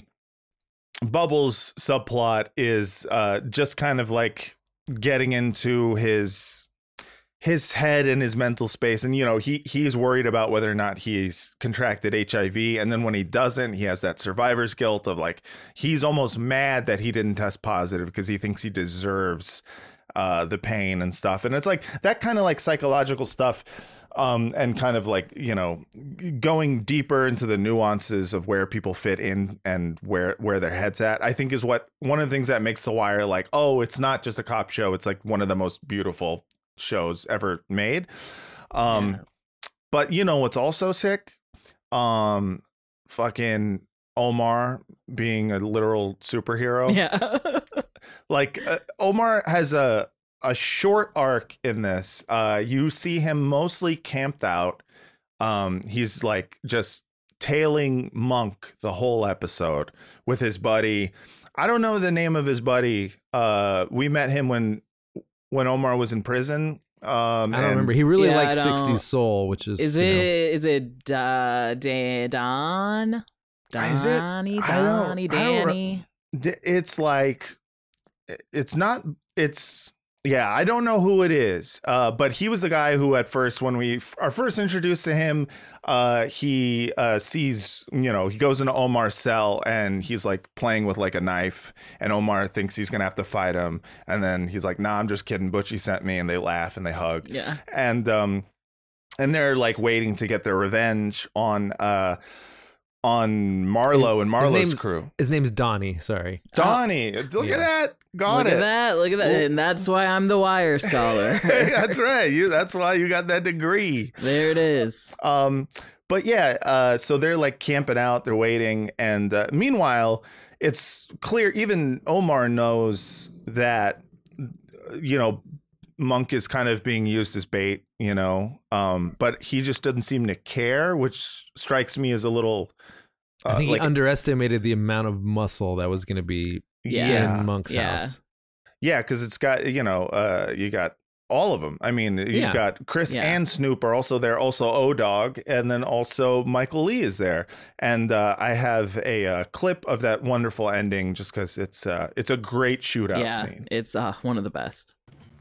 Bubbles subplot is uh, just kind of like getting into his his head and his mental space, and you know, he he's worried about whether or not he's contracted H I V, and then when he doesn't, he has that survivor's guilt of like he's almost mad that he didn't test positive because he thinks he deserves uh, the pain and stuff, and it's like that kind of like psychological stuff. Um, and kind of like, you know, going deeper into the nuances of where people fit in and where where their head's at, I think is what one of the things that makes The Wire like, oh, it's not just a cop show. It's like one of the most beautiful shows ever made. Um, Yeah. But, you know, what's also sick? Um, fucking Omar being a literal superhero. Yeah. Like uh, Omar has a a short arc in this. Uh, you see him mostly camped out. Um, he's like just tailing Monk the whole episode with his buddy. I don't know the name of his buddy. Uh, we met him when when Omar was in prison. Um, I don't and- remember. He really Yeah, liked I don't- sixties soul, which is Is you it know, is it uh, Da- Don? Is it? Donnie, I don't- Donnie, I don't re- Danny. D- It's like it's not. It's. Yeah, I don't know who it is, uh, but he was the guy who at first, when we f- are first introduced to him, uh, he uh, sees, you know, he goes into Omar's cell and he's like playing with like a knife, and Omar thinks he's gonna have to fight him, and then he's like, "Nah, I'm just kidding. Butchie sent me," and they laugh and they hug, Yeah. and um, and they're like waiting to get their revenge on uh, on Marlo and his Marlo's name's- crew. his name's Donnie. Sorry. Donnie, look Yeah. at that, got Look it. at that. Look at that. And that's why I'm the Wire scholar. That's right. You. That's why you got that degree. There it is. Um, but yeah. Uh, so they're like camping out. They're waiting, and uh, meanwhile, it's clear. Even Omar knows that, you know, Monk is kind of being used as bait, you know, um, but he just doesn't seem to care, which strikes me as a little. Uh, I think like, he underestimated the amount of muscle that was going to be Yeah. in Monk's Yeah. house. Yeah, because it's got, you know, uh, you got all of them. I mean, you Yeah. got Chris Yeah. and Snoop are also there. Also, O-Dog, and then also Michael Lee is there. And uh, I have a uh, clip of that wonderful ending, just because it's uh, it's a great shootout yeah, scene. it's uh, one of the best.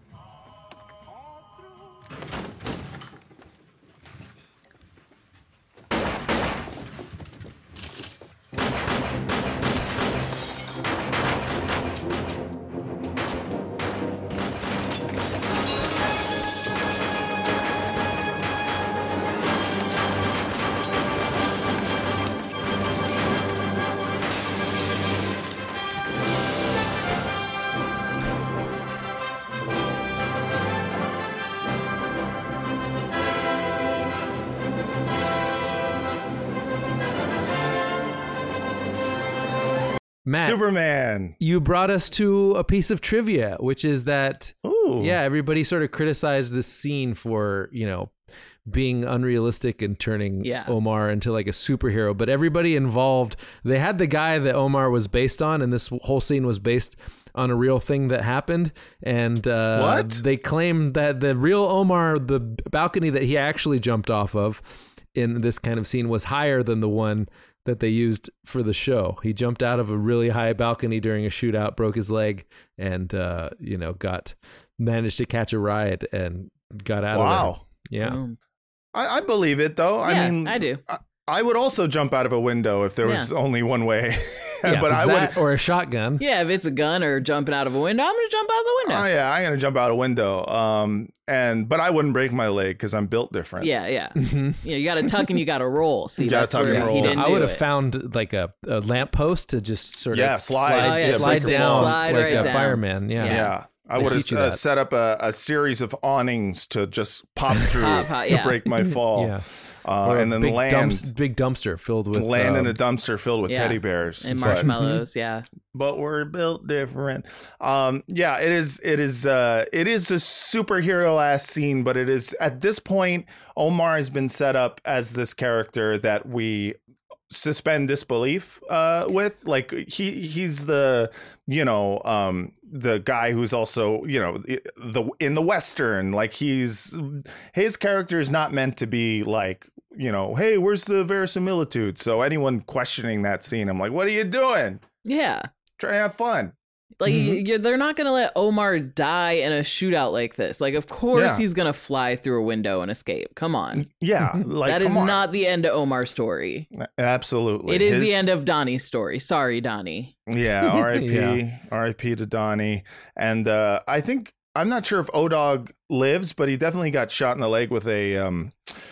Matt, Superman. you brought us to a piece of trivia, which is that, Ooh. yeah, everybody sort of criticized this scene for, you know, being unrealistic and turning Yeah. Omar into like a superhero. But everybody involved, they had the guy that Omar was based on, and this whole scene was based on a real thing that happened. And uh, What? they claimed that the real Omar, the balcony that he actually jumped off of in this kind of scene, was higher than the one that they used for the show. He jumped out of a really high balcony during a shootout, broke his leg, and uh, you know, got managed to catch a ride and got out of Wow. there. Yeah. Boom. I, I believe it, though. I Yeah, mean, I do. I, I would also jump out of a window if there was Yeah. only one way. Yeah, but if it's I that would. or a shotgun. Yeah, if it's a gun or jumping out of a window, I'm gonna jump out of the window. Oh yeah, I'm gonna jump out a window. Um, and but I wouldn't break my leg because I'm built different. Yeah, yeah. Mhm. Yeah, you got to tuck and you got to roll. See, You gotta that's tuck where and roll. he didn't I do would have it. found like a, a lamppost to just sort of Yeah, slide. Oh, yeah, slide break your down fall. Slide like right a down. fireman. Yeah. Yeah. Yeah. I They would teach you have uh, that. set up a, a series of awnings to just pop through Pop, pop, to yeah. break my fall. Yeah. Uh, Or a and then big land dumps- big dumpster filled with land in um, a dumpster filled with Yeah. teddy bears And But- marshmallows, yeah. but we're built different. Um, yeah, it is. It is. Uh, it is a superhero ass scene, but it is at this point. Omar has been set up as this character that we suspend disbelief uh, with. Like he he's the you know um, the guy who's also you know the in the Western. Like he's his character is not meant to be like. You know, hey, where's the verisimilitude? So anyone questioning that scene, I'm like, what are you doing? Yeah. Try to have fun. Like Mhm. you they're not gonna let Omar die in a shootout like this. Like, of course Yeah. he's gonna fly through a window and escape. Come on, Yeah, like that is come on. not the end of Omar's story. Absolutely. It is the His- end of Donnie's story. Sorry, Donnie. Yeah, R I P Yeah. R I P to Donnie. And uh, I think I'm not sure if O-Dog lives, but he definitely got shot in the leg with a um,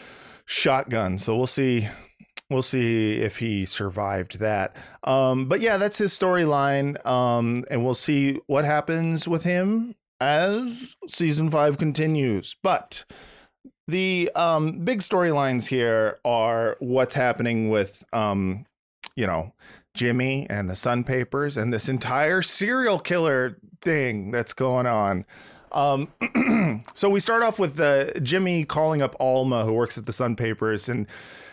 shotgun. So we'll see. We'll see if he survived that. Um, but yeah, that's his storyline. Um, and we'll see what happens with him as season five continues. But the um, big storylines here are what's happening with, um, you know, Jimmy and the Sun Papers and this entire serial killer thing that's going on. Um, so we start off with uh, Jimmy calling up Alma, who works at the Sun Papers, and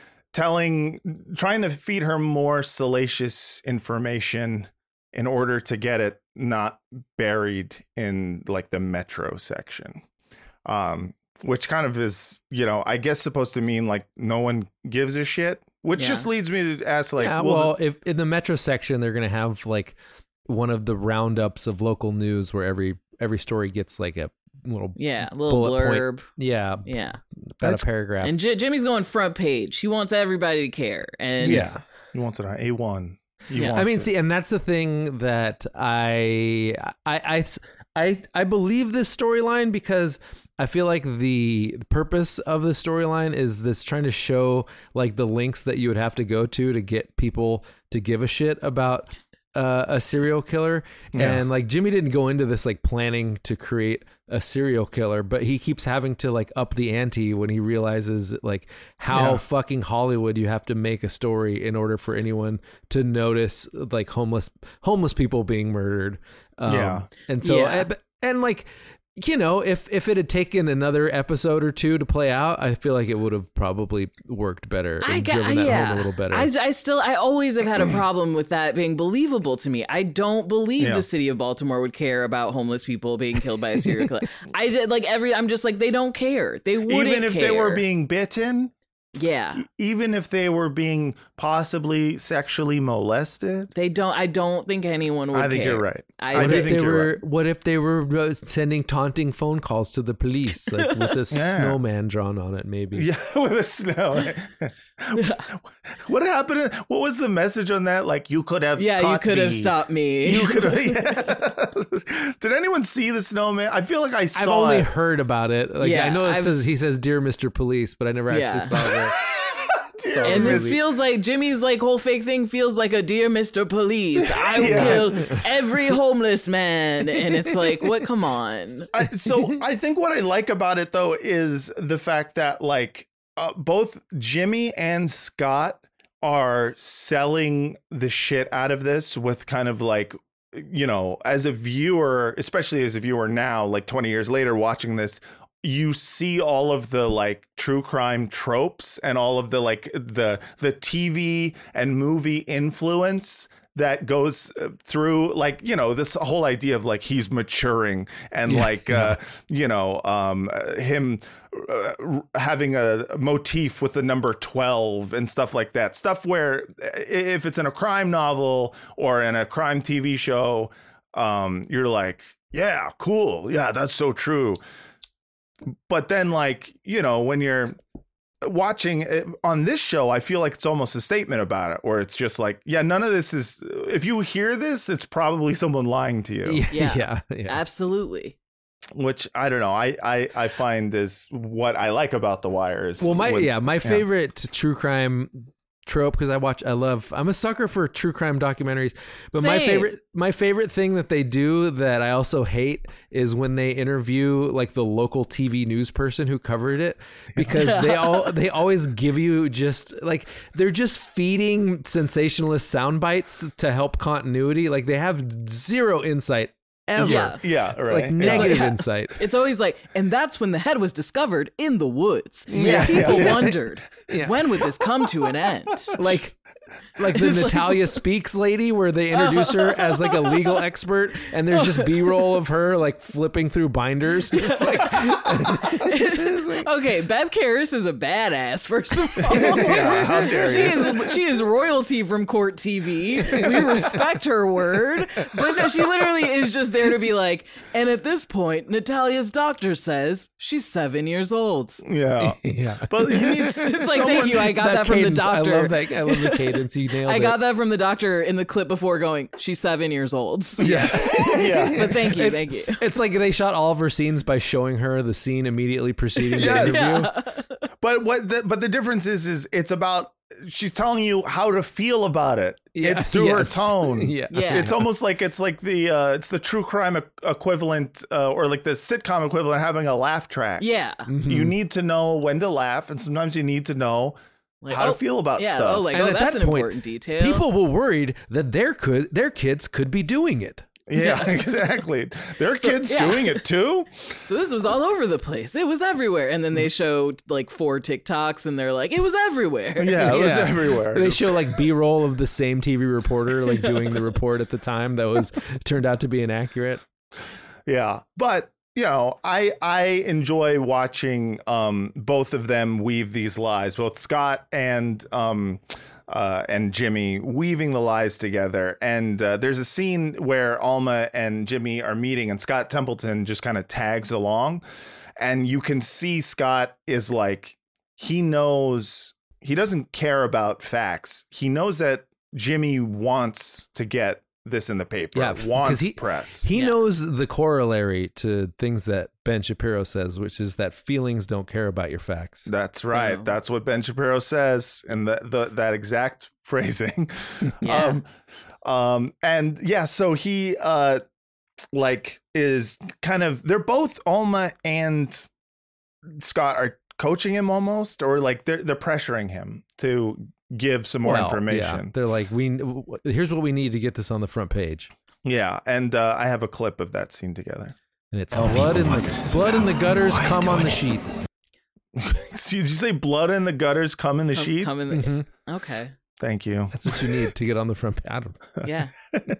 telling, trying to feed her more salacious information in order to get it not buried in like the metro section. Um, which kind of is, you know, I guess supposed to mean like no one gives a shit, which Yeah. just leads me to ask like, yeah, well, well, if in the metro section they're gonna have like one of the roundups of local news where every every story gets like a little Yeah, a little bullet point. blurb. yeah Yeah, about That's- a paragraph. and J- Jimmy's going front page. He wants everybody to care. And yeah. he wants it on A one. He Yeah. wants I mean, it. see, and that's the thing that I, I, I, I, I believe this storyline because I feel like the purpose of the storyline is this trying to show like the links that you would have to go to to get people to give a shit about uh, a serial killer. Yeah. And like Jimmy didn't go into this like planning to create a serial killer, but he keeps having to like up the ante when he realizes like how Yeah. fucking Hollywood you have to make a story in order for anyone to notice like homeless homeless people being murdered. Um, Yeah. and so Yeah. and, and like you know, if if it had taken another episode or two to play out, I feel like it would have probably worked better. I and got, driven that yeah. home a little better. I, I still, I always have had a problem with that being believable to me. I don't believe Yeah. the city of Baltimore would care about homeless people being killed by a serial killer. I just, like every, I'm just like, they don't care. They wouldn't Even if care. they were being bitten, yeah, even if they were being possibly sexually molested. they don't. I don't think anyone would. I think care. you're right. I, I what do if think they you're were? right. What if they were uh, sending taunting phone calls to the police, like with a Yeah. snowman drawn on it? Maybe. Yeah, with the snow. What happened? What was the message on that? Like, you could have. Yeah, you caught could have me. stopped me. You could have. Yeah. Did anyone see the snowman? I feel like I I've saw only it. heard about it. Like Yeah, I know it I've says s- he says "Dear Mister Police," but I never Yeah. actually saw that. Dear And this movie. feels like Jimmy's like whole fake thing feels like a dear Mister Police. I will Yeah. kill every homeless man. And it's like, what? Come on. I, so I think what I like about it though is the fact that like uh, both Jimmy and Scott are selling the shit out of this with kind of like, you know, as a viewer, especially as a viewer now, like twenty years later watching this, you see all of the like true crime tropes and all of the like the the T V and movie influence that goes uh, through, like, you know, this whole idea of like he's maturing and Yeah. like uh you know um uh, him uh, having a motif with the number twelve and stuff like that, stuff where if it's in a crime novel or in a crime T V show, um you're like, yeah, cool, yeah, that's so true. But then, like, you know, when you're watching it on this show, I feel like it's almost a statement about it, where it's just like, yeah, none of this is, if you hear this, it's probably someone lying to you, Yeah, Yeah. yeah, yeah. Absolutely. which I don't know. I, I, I find is what I like about The Wire. Is Well, my when- yeah, my favorite true crime trope, because I watch, I love, I'm a sucker for true crime documentaries. But my Same. favorite, my favorite thing that they do that I also hate is when they interview like the local T V news person who covered it, because they all they always give you just like they're just feeding sensationalist sound bites to help continuity. Like they have zero insight ever. Yeah. Yeah, right. Like It's negative like- insight. It's always like, and that's when the head was discovered in the woods. Yeah, People yeah, yeah. wondered, Yeah. when would this come to an end? Like like the It's like- Natalia Speaks lady, where they introduce her as like a legal expert, and there's just B-roll of her like flipping through binders. It's like, Okay, Beth Karras is a badass, first of all. Yeah, how dare she you. is she is royalty from Court T V. We respect her word. But no, she literally is just there to be like, and at this point, Natalia's doctor says she's seven years old. Yeah. yeah. But you need It's like, someone, thank you, I got that, from the cadence, doctor. I love that. I love the cadence. You nailed I it. got that from the doctor in the clip before going, she's seven years old. Yeah. Yeah. But thank you, It's, thank you. it's like they shot all of her scenes by showing her the scene immediately preceding Yes. the interview. But what the, but the difference is is it's about, she's telling you how to feel about it. Yeah, It's through yes. her tone. Yeah. Yeah. It's almost like it's like the uh, it's the true crime e- equivalent uh, or like the sitcom equivalent, having a laugh track. Yeah. You need to know when to laugh, and sometimes you need to know Like, how oh, to feel about yeah, stuff. Oh, like, And oh, at that's that an point, important detail. People were worried that their could their kids could be doing it. yeah, exactly. There are kids yeah. doing it too. So this was all over the place. It was everywhere. And then they showed like four TikToks and they're like, it was everywhere. Yeah, it was Yeah. everywhere. They show like B-roll of the same T V reporter like doing the report at the time that was turned out to be inaccurate. Yeah, but you know, I I enjoy watching um both of them weave these lies, both Scott and um uh and Jimmy weaving the lies together. And uh, there's a scene where Alma and Jimmy are meeting, and Scott Templeton just kind of tags along, and you can see Scott is like, he knows, he doesn't care about facts. He knows that Jimmy wants to get this in the paper, Yeah, f- 'cause wants he- press. He Yeah. knows the corollary to things that Ben Shapiro says, which is that feelings don't care about your facts. That's right. Yeah. That's what Ben Shapiro says, and the, the that exact phrasing. Yeah. Um, um, and yeah, so he uh, like is kind of, they're both, Alma and Scott are coaching him almost, or like they're they're pressuring him to give some more Well, yeah, information. they're like, we here's what we need to get this on the front page. Yeah, and uh, I have a clip of that scene together. And it's Tell blood in people what the this is blood in the about. gutters, Why he's come on doing the it. sheets. Did you say blood in the gutters, come in the Come- sheets? come in the- Mhm. Okay. Thank you. That's what you need to get on the front page. I don't know. Yeah.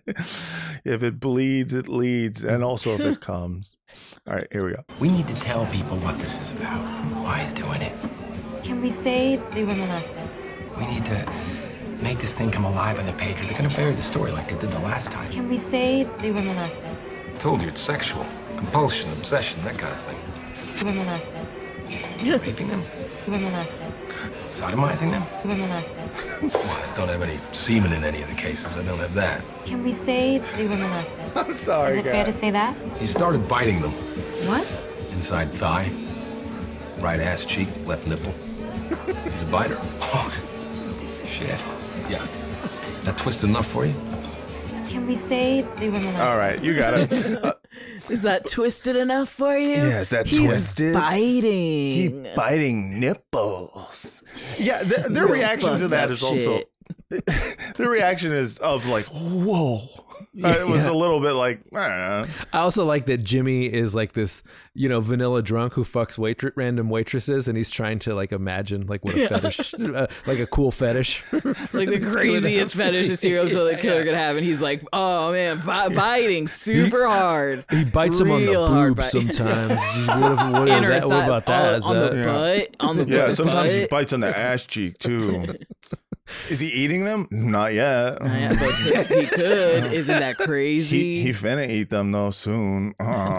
If it bleeds, it leads, and also if it comes. All right, here we go. We need to tell people what this is about. Why he's doing it. Can we say they were molested? We need to make this thing come alive on the page, or they're gonna bury the story like they did the last time. Can we say they were molested? I told you it's sexual. Compulsion, obsession, that kind of thing. They were molested. Is he raping them? They were molested. Sodomizing them? They were molested. I don't have any semen in any of the cases. I don't have that. Can we say they were molested? I'm sorry, Is it fair to say that? He started biting them. What? Inside thigh, right ass cheek, left nipple. He's a biter. Oh, shit. Yeah. That twisted enough for you? Can we say they were molested? All right, you got it. Uh, Is that twisted enough for you? Yeah, is that He's twisted? biting. He biting nipples. Yeah, the, their Real reaction to fucked that up is also shit. the reaction is of like, whoa. Uh, it was Yeah. a little bit like, I don't know. I also like that Jimmy is like this, you know, vanilla drunk who fucks wait- random waitresses, and he's trying to like imagine like what a Yeah. fetish, uh, like a cool fetish, Like the craziest fetish a serial killer, killer could have, and he's like, "Oh man, bi- biting super hard." He bites him on the Real hard boobs bite. sometimes. what, if, what, In her is that, what thigh- about that? on- Is on the that- butt, on the Yeah, butt. sometimes he butt. bites on the ass cheek too. Is he eating them? Not yet. Yeah, but he could. Isn't that crazy? He, he finna eat them though soon.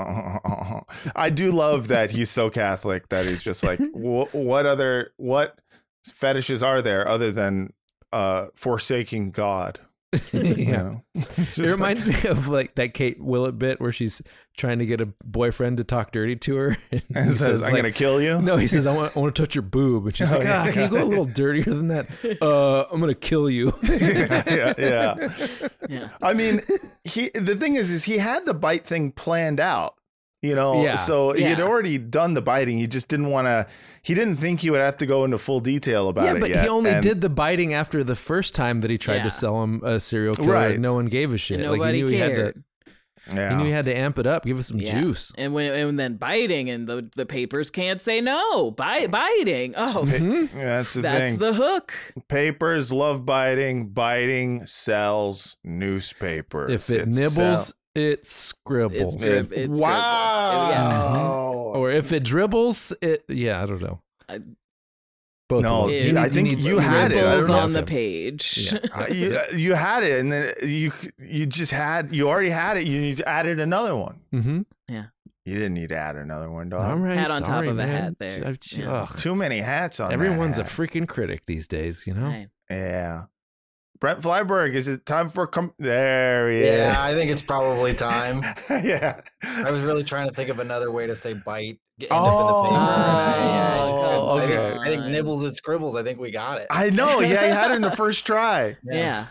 I do love that he's so Catholic that he's just like, wh- what other what fetishes are there other than uh, forsaking God? You Yeah. know? It Just reminds me of like that Kate Willett bit where she's trying to get a boyfriend to talk dirty to her, and And he says, "I'm like- gonna kill you." No, he says, "I want, I want to touch your boob," and she's Oh, like, "Ah, yeah. can you go a little dirtier than that? Uh, I'm gonna kill you." yeah, yeah. Yeah. I mean, he. The thing is, is he had the bite thing planned out. You know, Yeah. so he had Yeah. already done the biting. He just didn't want to. He didn't think he would have to go into full detail about yeah, it. but yet. he only And- did the biting after the first time that he tried Yeah. to sell him a serial killer. Right. And no one gave a shit. And Like, nobody he knew cared. he had to. Yeah. He knew he had to amp it up, give us some Yeah. juice. And when and then biting, and the the papers can't say no. Bi- biting. Oh, Yeah, that's the that's thing. the hook. Papers love biting. Biting sells newspapers. If it It nibbles, sell- it scribbles. It's grib- it's wow. scribble. Or if it dribbles, it. Yeah, I don't know. I- Both. No, of them. It- You I need- think need you had it. I Scribbles don't know. on the Okay. page. Yeah. Uh, you, you had it, and then you you just had you already had it. You added another one. Mhm. You didn't need to add another one, dog. All right. Hat on top sorry, of a man. hat there. I- Yeah. ugh. Too many hats on. Everyone's that a hat. freaking critic these days, you know? Right. Yeah. Brent Flyberg, is it time for com- there he Yeah, is. I think it's probably time. yeah. I was really trying to think of another way to say bite. Get, end Oh, up in the paper. and I, yeah, I, just couldn't- I think, okay. I think nibbles and scribbles. I think we got it. I know. Yeah, he had it in the first try. Yeah.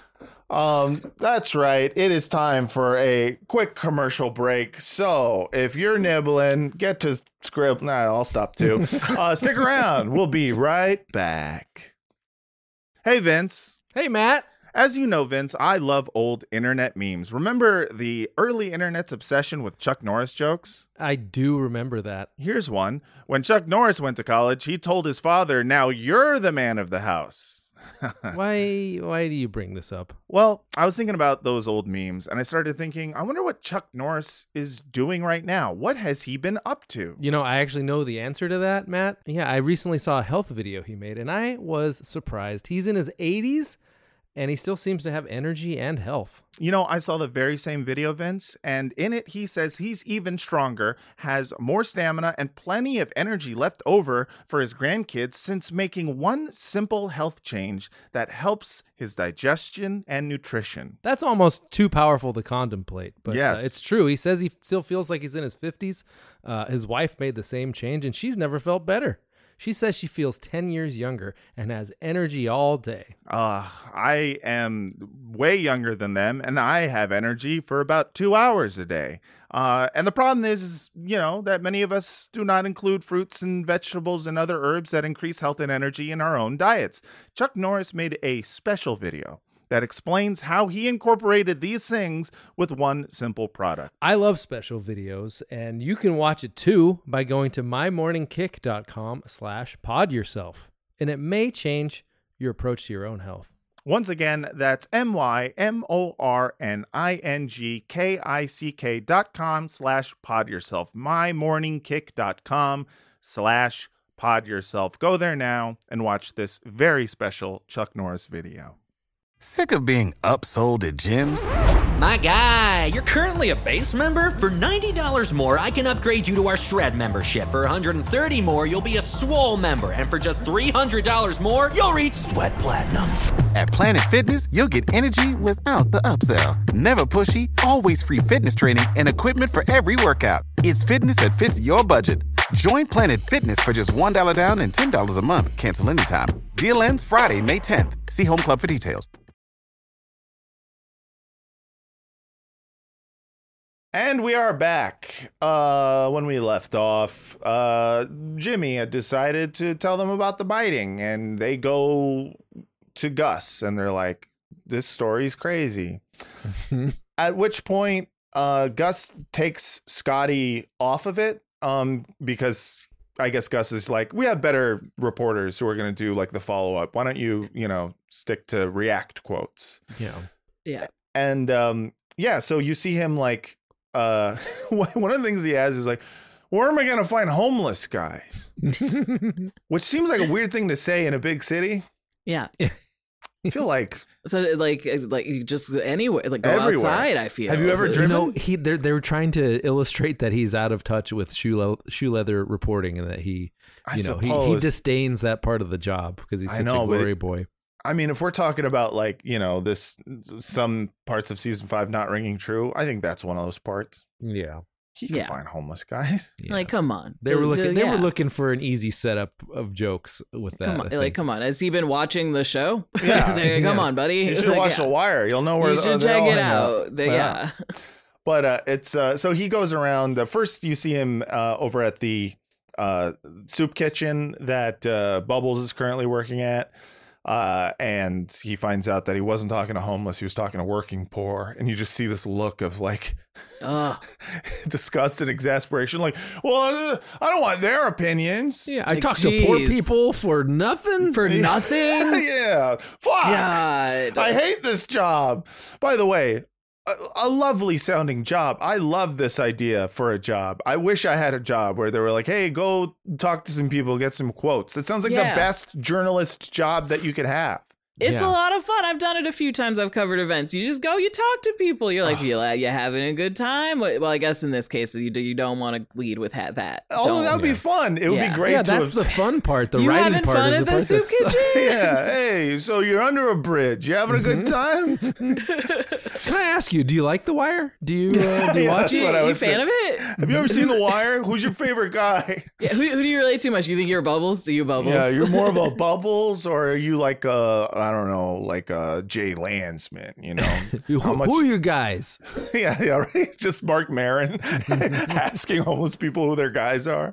Um, that's right. It is time for a quick commercial break. So if you're nibbling, get to scribble. Nah, I'll stop too. Uh, stick around. We'll be right back. Hey, Vince. Hey, Matt. As you know, Vince, I love old internet memes. Remember the early internet's obsession with Chuck Norris jokes? I do remember that. Here's one. When Chuck Norris went to college, he told his father, "Now you're the man of the house." Why why do you bring this up? Well, I was thinking about those old memes, and I started thinking, I wonder what Chuck Norris is doing right now. What has he been up to? You know, I actually know the answer to that, Matt. Yeah, I recently saw a health video he made, and I was surprised. He's in his eighties, and he still seems to have energy and health. You know, I saw the very same video, Vince, and in it he says he's even stronger, has more stamina, and plenty of energy left over for his grandkids since making one simple health change that helps his digestion and nutrition. That's almost too powerful to contemplate, but Yes. uh, it's true. He says he still feels like he's in his fifties. Uh, his wife made the same change, and she's never felt better. She says she feels ten years younger and has energy all day. Uh, I am way younger than them, and I have energy for about two hours a day. Uh, and the problem is, is, you know, that many of us do not include fruits and vegetables and other herbs that increase health and energy in our own diets. Chuck Norris made a special video that explains how he incorporated these things with one simple product. I love special videos, and you can watch it too by going to mymorningkick.com slash pod yourself, and it may change your approach to your own health. Once again, that's M-Y-M-O-R-N-I-N-G-K-I-C-K dot com slash pod yourself. mymorningkick.com slash pod yourself. Go there now and watch this very special Chuck Norris video. Sick of being upsold at gyms? My guy, you're currently a base member? For ninety dollars more, I can upgrade you to our Shred membership. For one hundred thirty dollars more, you'll be a Swole member. And for just three hundred dollars more, you'll reach Sweat Platinum. At Planet Fitness, you'll get energy without the upsell. Never pushy, always free fitness training and equipment for every workout. It's fitness that fits your budget. Join Planet Fitness for just one dollar down and ten dollars a month. Cancel anytime. Deal ends Friday, May tenth. See Home Club for details. And we are back. Uh, when we left off, uh, Jimmy had decided to tell them about the biting, and they go to Gus, and they're like, this story's crazy. At which point, uh, Gus takes Scotty off of it, um, because I guess Gus is like, we have better reporters who are going to do like the follow-up. Why don't you, you know, stick to react quotes? Yeah. Yeah. And, um, yeah, so you see him like, uh, one of the things he has is like, where am I going to find homeless guys? Which seems like a weird thing to say in a big city. Yeah. I feel like so like like you just anywhere like go everywhere. outside. I feel. Have you ever driven? You know, he they're they're trying to illustrate that he's out of touch with shoe le- shoe leather reporting, and that he, you I know, he, suppose. he disdains that part of the job because he's I such know, a but glory it- boy. I mean, if we're talking about like, you know, this, some parts of season five not ringing true, I think that's one of those parts. Yeah. He can Yeah. find homeless guys. Yeah. Like, come on. They were Just- looking. just- They yeah. were looking for an easy setup of jokes with that. Come I on, think. like, come on. Has he been watching the show? Yeah. There, come Yeah. on, buddy. You should Like, watch yeah. The Wire. You'll know where You the, should they check all it hang out. The- yeah. But uh, it's uh, so he goes around. Uh, first, you see him uh, over at the uh, soup kitchen that uh, Bubbles is currently working at. Uh, and he finds out that he wasn't talking to homeless. He was talking to working poor. And you just see this look of like Ugh. disgust and exasperation. Like, well, uh, I don't want their opinions. Yeah, I Like, talk to poor geez. people for nothing. For nothing? Yeah. Fuck. God. I hate this job. By the way, a, a lovely sounding job. I love this idea for a job. I wish I had a job where they were like, hey, go talk to some people, get some quotes. It sounds like Yeah. the best journalist job that you could have. It's Yeah. a lot of fun. I've done it a few times. I've covered events. You just go, you talk to people. You're like, you you having a good time? Well, I guess in this case, you do, you don't want to lead with ha- that. Although Don't. that would be fun. It would Yeah. be great yeah, to that's have the fun part. The You writing having part fun is at the the part soup that sucks. kitchen? Yeah. Hey, so you're under a bridge. You having a good time? Can I ask you? Do you like The Wire? Do you, uh, do you Yeah, watch that's it? what I You would fan say. of it? Have you ever seen The Wire? Who's your favorite guy? Yeah, who, who do you relate to much? You think you're Bubbles? Do you Bubbles? Yeah, you're more of a Bubbles, or are you like a, I don't know, like a Jay Landsman, you know? Who, How much- who are you guys? yeah, yeah, right? Just Mark Maron asking homeless people who their guys are.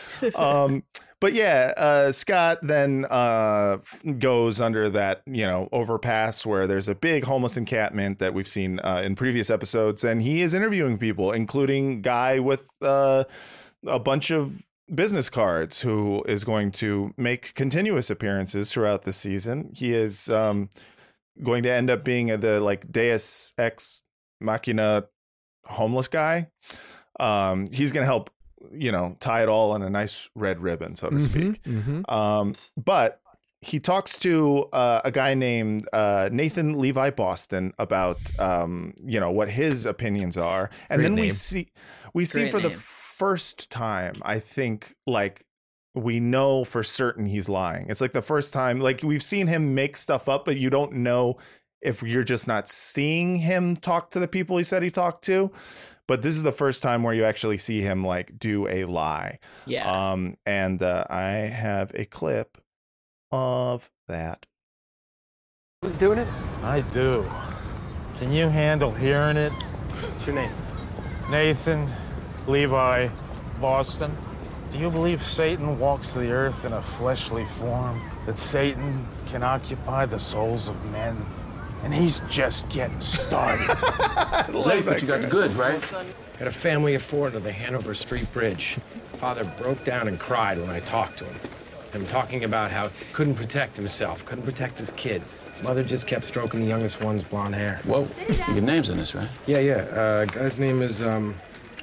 Um, but yeah, uh, Scott then uh, goes under that, you know, overpass where there's a big homeless encampment that we've seen uh, in previous episodes. And he is interviewing people, including Guy with uh, a bunch of business cards who is going to make continuous appearances throughout the season. He is um, going to end up being the like Deus Ex Machina homeless guy. Um, he's going to help, you know, tie it all in a nice red ribbon, so to speak. mhm. Um, but he talks to uh, a guy named uh, Nathan Levi Boston about, um, you know, what his opinions are. And Great then we name. see, we see Great for the name. first time, I think, like, we know for certain he's lying. It's like the first time, like we've seen him make stuff up, but you don't know if you're just not seeing him talk to the people he said he talked to. But this is the first time where you actually see him like do a lie. Yeah. Um, and uh, I have a clip of that. Who's doing it? I do. Can you handle hearing it? What's your name? Nathan, Levi, Boston. Do you believe Satan walks the earth in a fleshly form? That Satan can occupy the souls of men? and he's just getting started. Late, but you got the goods, right? Got a family of four under the Hanover Street Bridge. Father broke down and cried when I talked to him. Him talking about how he couldn't protect himself, couldn't protect his kids. Mother just kept stroking the youngest one's blonde hair. Whoa, you get names in this, right? Yeah, yeah. Uh, guy's name is, um,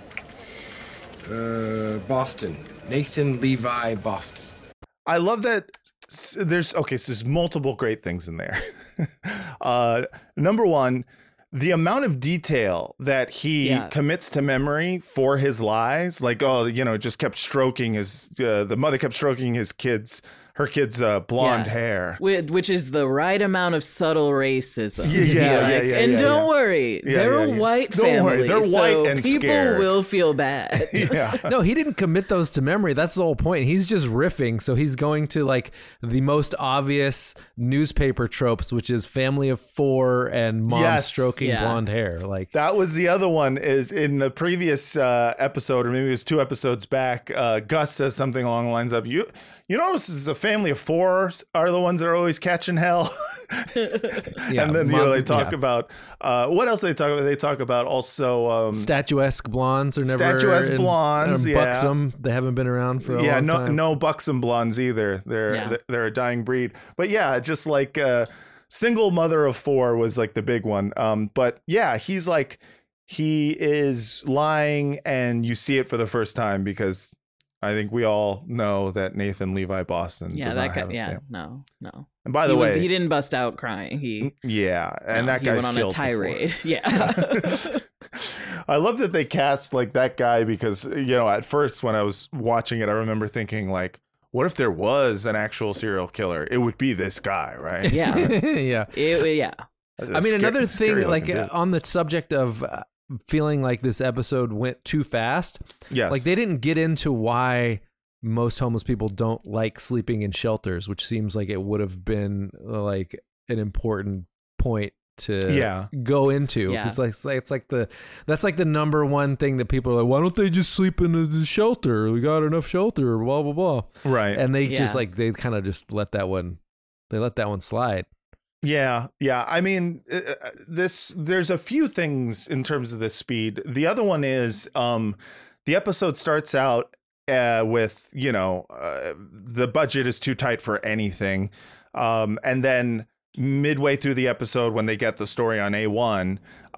uh, Boston. Nathan Levi Boston. I love that s- there's, okay, so there's multiple great things in there. uh, number one, the amount of detail that he Yeah. commits to memory for his lies, like, oh, you know, just kept stroking his, uh, the mother kept stroking his kids, her kids' uh, blonde Yeah. hair. Whi- Which is the right amount of subtle racism. Yeah, to be yeah, like, yeah, yeah, and yeah, don't yeah. worry, Yeah, they're yeah, a yeah. white Don't family. worry, they're so white and people scared. will feel bad. Yeah. No, he didn't commit those to memory. That's the whole point. He's just riffing. So he's going to like the most obvious newspaper tropes, which is family of four and mom Yes. stroking Yeah. blonde hair. Like That was the other one. Is in the previous uh, episode, or maybe it was two episodes back. Uh, Gus says something along the lines of, "You, you notice this is a family of four are the ones that are always catching hell." Yeah, and then you know, mom- they talk yeah. about uh, what else they talk about. They talk about also um, statuesque blondes are never Statuesque in- blondes, or yeah. buxom. They haven't been around for a yeah, long no, time. no buxom blondes either. They're Yeah. they're- they're a dying breed. But yeah, just like uh, single mother of four was like the big one. Um, but yeah, he's like he is lying, and you see it for the first time because I think we all know that Nathan Levi Boston. Yeah, does that not guy. have a Yeah, family. no, no. And by the he way, was, he didn't bust out crying. He yeah, and no, that he guy's went on a killed tirade. before. Yeah. I love that they cast like that guy because, you know, at first when I was watching it, I remember thinking like, what if there was an actual serial killer? It would be this guy, right? Yeah. yeah. It- yeah. That's a I mean, scary- another thing, scary like looking uh, dude. on the subject of uh, feeling like this episode went too fast. Yes. Like they didn't get into why most homeless people don't like sleeping in shelters, which seems like it would have been uh, like an important point to Yeah. go into. Yeah. It's like, it's like it's like the that's like the number one thing that people are like, why don't they just sleep in the shelter? We got enough shelter, blah blah blah. Right. And they Yeah. just like they kind of just let that one they let that one slide. Yeah, yeah. I mean, uh, uh, this there's a few things in terms of the speed. The other one is um, the episode starts out uh, with, you know, uh, the budget is too tight for anything, um, and then midway through the episode, when they get the story on A one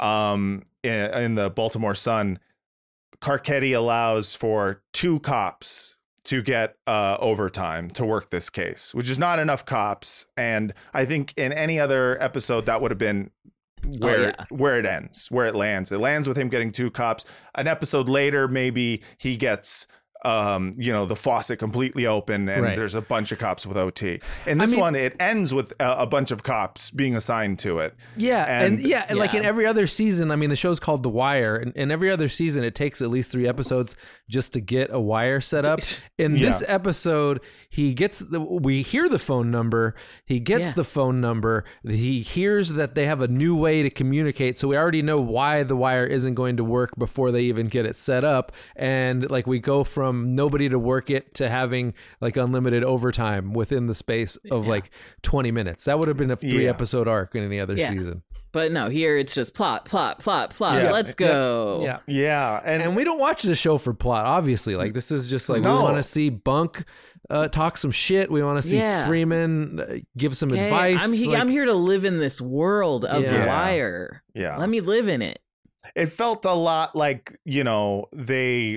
um, in, in the Baltimore Sun, Carcetti allows for two cops to get uh, overtime to work this case, which is not enough cops. And I think in any other episode that would have been where yeah. where it ends, where it lands. It lands with him getting two cops. An episode later, maybe he gets um, you know, the faucet completely open and Right. there's a bunch of cops with O T. In this I mean- one, it ends with a, a bunch of cops being assigned to it. Yeah, and, And- yeah, and like in Yeah. every other season, I mean, the show's called The Wire, and in every other season, it takes at least three episodes just to get a wire set up. In Yeah. this episode, he gets the, we hear the phone number, he gets Yeah. the phone number, he hears that they have a new way to communicate, so we already know why the wire isn't going to work before they even get it set up, and like we go from nobody to work it to having like unlimited overtime within the space of like twenty minutes. That would have been a three Yeah. episode arc in any other Yeah. season. But no, here it's just plot, plot, plot, plot. Yeah. Let's go. Yeah. Yeah. And, And we don't watch the show for plot, obviously. Like this is just like No. we want to see Bunk uh, talk some shit. We want to see Yeah. Freeman uh, give some Okay, advice. I'm, he, like- I'm here to live in this world of Yeah. The Wire. Yeah. Let me live in it. it felt a lot like, you know, they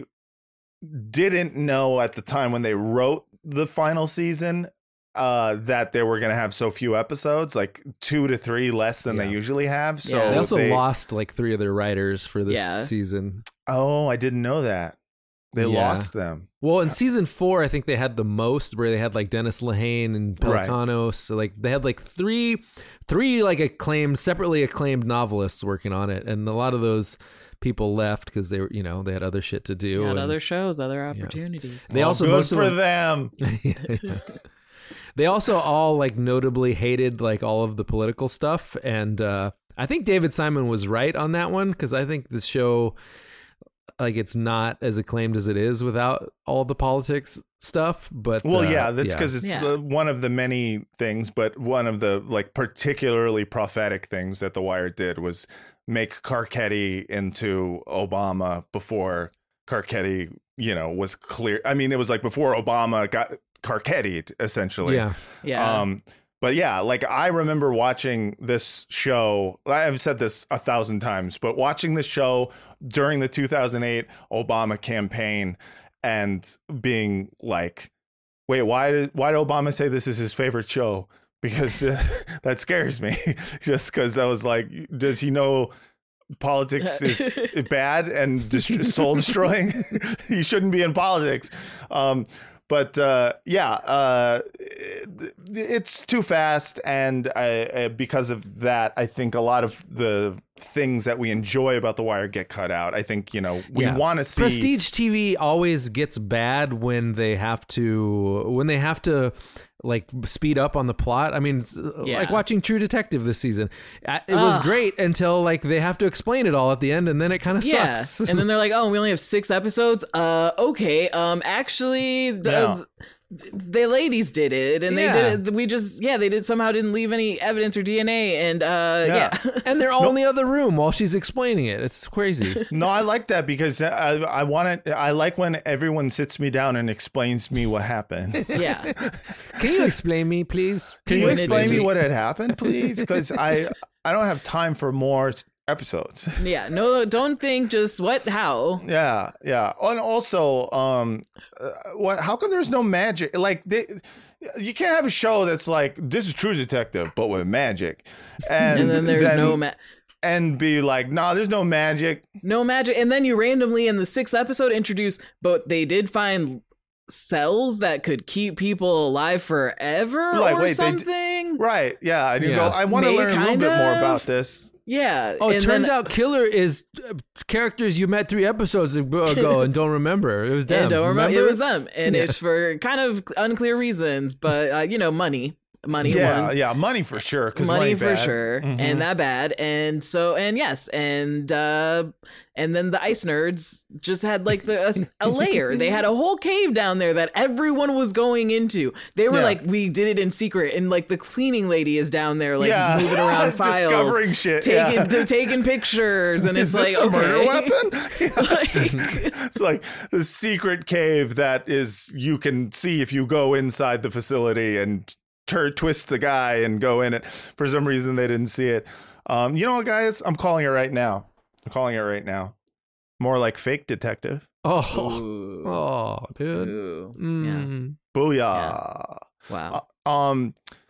didn't know at the time when they wrote the final season uh that they were going to have so few episodes, like two to three less than Yeah. they usually have. So Yeah. They also they- lost like three of their writers for this Yeah. season. Oh, I didn't know that. They Yeah. lost them. Well, in season four, I think they had the most, where they had like Dennis Lehane and Right. Pelicanos. So like they had like three, three like acclaimed, separately acclaimed novelists working on it, and a lot of those people left because they were, you know, they had other shit to do. Got and other shows, other opportunities. They Oh, also good most of for them- them. They also all like notably hated like all of the political stuff, and uh, I think David Simon was right on that one, because I think the show, like, it's not as acclaimed as it is without all the politics stuff, but well, uh, yeah, that's because it's Yeah. the, one of the many things, but one of the like particularly prophetic things that The Wire did was make Carcetti into Obama before Carcetti, you know, was clear. I mean, it was like before Obama got Carcetti'd, essentially. Yeah. Yeah. Um, but yeah, like I remember watching this show. I've said this a thousand times, but watching the show during the two thousand eight Obama campaign and being like, wait, why did why did Obama say this is his favorite show? Because uh, that scares me. Just because I was like, does he know politics is bad and dest- soul destroying? He shouldn't be in politics. Um, But uh, yeah, uh, it, it's too fast. And I, I, because of that, I think a lot of the things that we enjoy about The Wire get cut out. I think, you know, we Yeah. want to see. Prestige T V always gets bad when they have to when they have to like speed up on the plot. I mean, it's, uh, Yeah. like watching True Detective this season. Uh, It was Ugh. great until like they have to explain it all at the end, and then it kind of Yeah, sucks. and then they're like, "Oh, we only have six episodes." Uh, okay. Um, actually, the, Yeah. the ladies did it, and Yeah. they did it. We just, yeah, they did somehow didn't leave any evidence or D N A, and uh, Yeah. yeah, and they're all in the other room while she's explaining it. It's crazy. No, I like that because I, I want it. I like when everyone sits me down and explains me what happened. yeah. Can you explain me, please? Can you When it explain me just- what had happened, please? Because I I don't have time for more episodes. Yeah, no, don't think just what, how. Yeah, yeah. And also, um, uh, what? How come there's no magic? Like, they, you can't have a show that's like this is True Detective, but with magic, and, And then there's no ma- and be like, no, nah, there's no magic. No magic. And then you randomly in the sixth episode introduce, but they did find cells that could keep people alive forever Like, or wait, they d- something. Right? Yeah, I do Yeah. go. I want to May learn a little kind bit more of. about this. Yeah. Oh, it and turns then- out Killer is uh, characters you met three episodes ago and don't remember. It was them. And don't remember, remember? it was them. And Yeah. it's for kind of unclear reasons, but uh, you know, money. Money Yeah, won. yeah, money for sure. 'Cause Money, money for bad. sure. Mhm. And that bad. And so and yes, and uh and then the ice nerds just had like the a, a layer. They had a whole cave down there that everyone was going into. They were Yeah. like, we did it in secret, and like the cleaning lady is down there like Yeah. moving around files, Discovering shit, taking yeah. t- taking pictures, and Is it's this like a murder okay. weapon? Like- It's like the secret cave that is you can see if you go inside the facility and tur- twist the guy and go in it. For some reason, they didn't see it. Um, you know what, guys? I'm calling it right now. I'm calling it right now. More like Fake Detective. Oh, Ooh. oh, dude. Ooh. Mm. Booyah. Wow. Uh, um.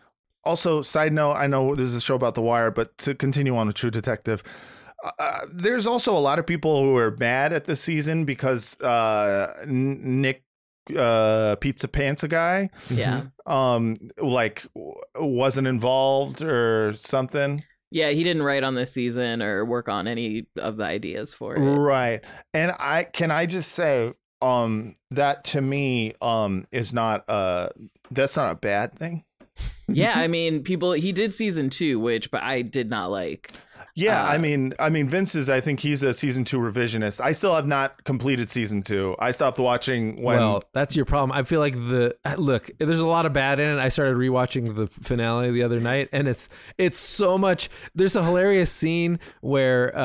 Also, side note, I know this is a show about The Wire, but to continue on with True Detective, uh, there's also a lot of people who are mad at the season because uh, N- Nick uh, Pizza Pantsa guy, Yeah. um, like w- wasn't involved or something. Yeah, he didn't write on this season or work on any of the ideas for it. Right. And I can I just say um that to me um is not uh that's not a bad thing. Yeah, I mean, people. He did season two, which but I did not like. Yeah, Uh, I mean I mean Vince is I think he's a season two revisionist. I still have not completed season two. I stopped watching when Well, that's your problem. I feel like the look. There's a lot of bad in it. I started rewatching the finale the other night, and it's it's so much. There's a hilarious scene where uh,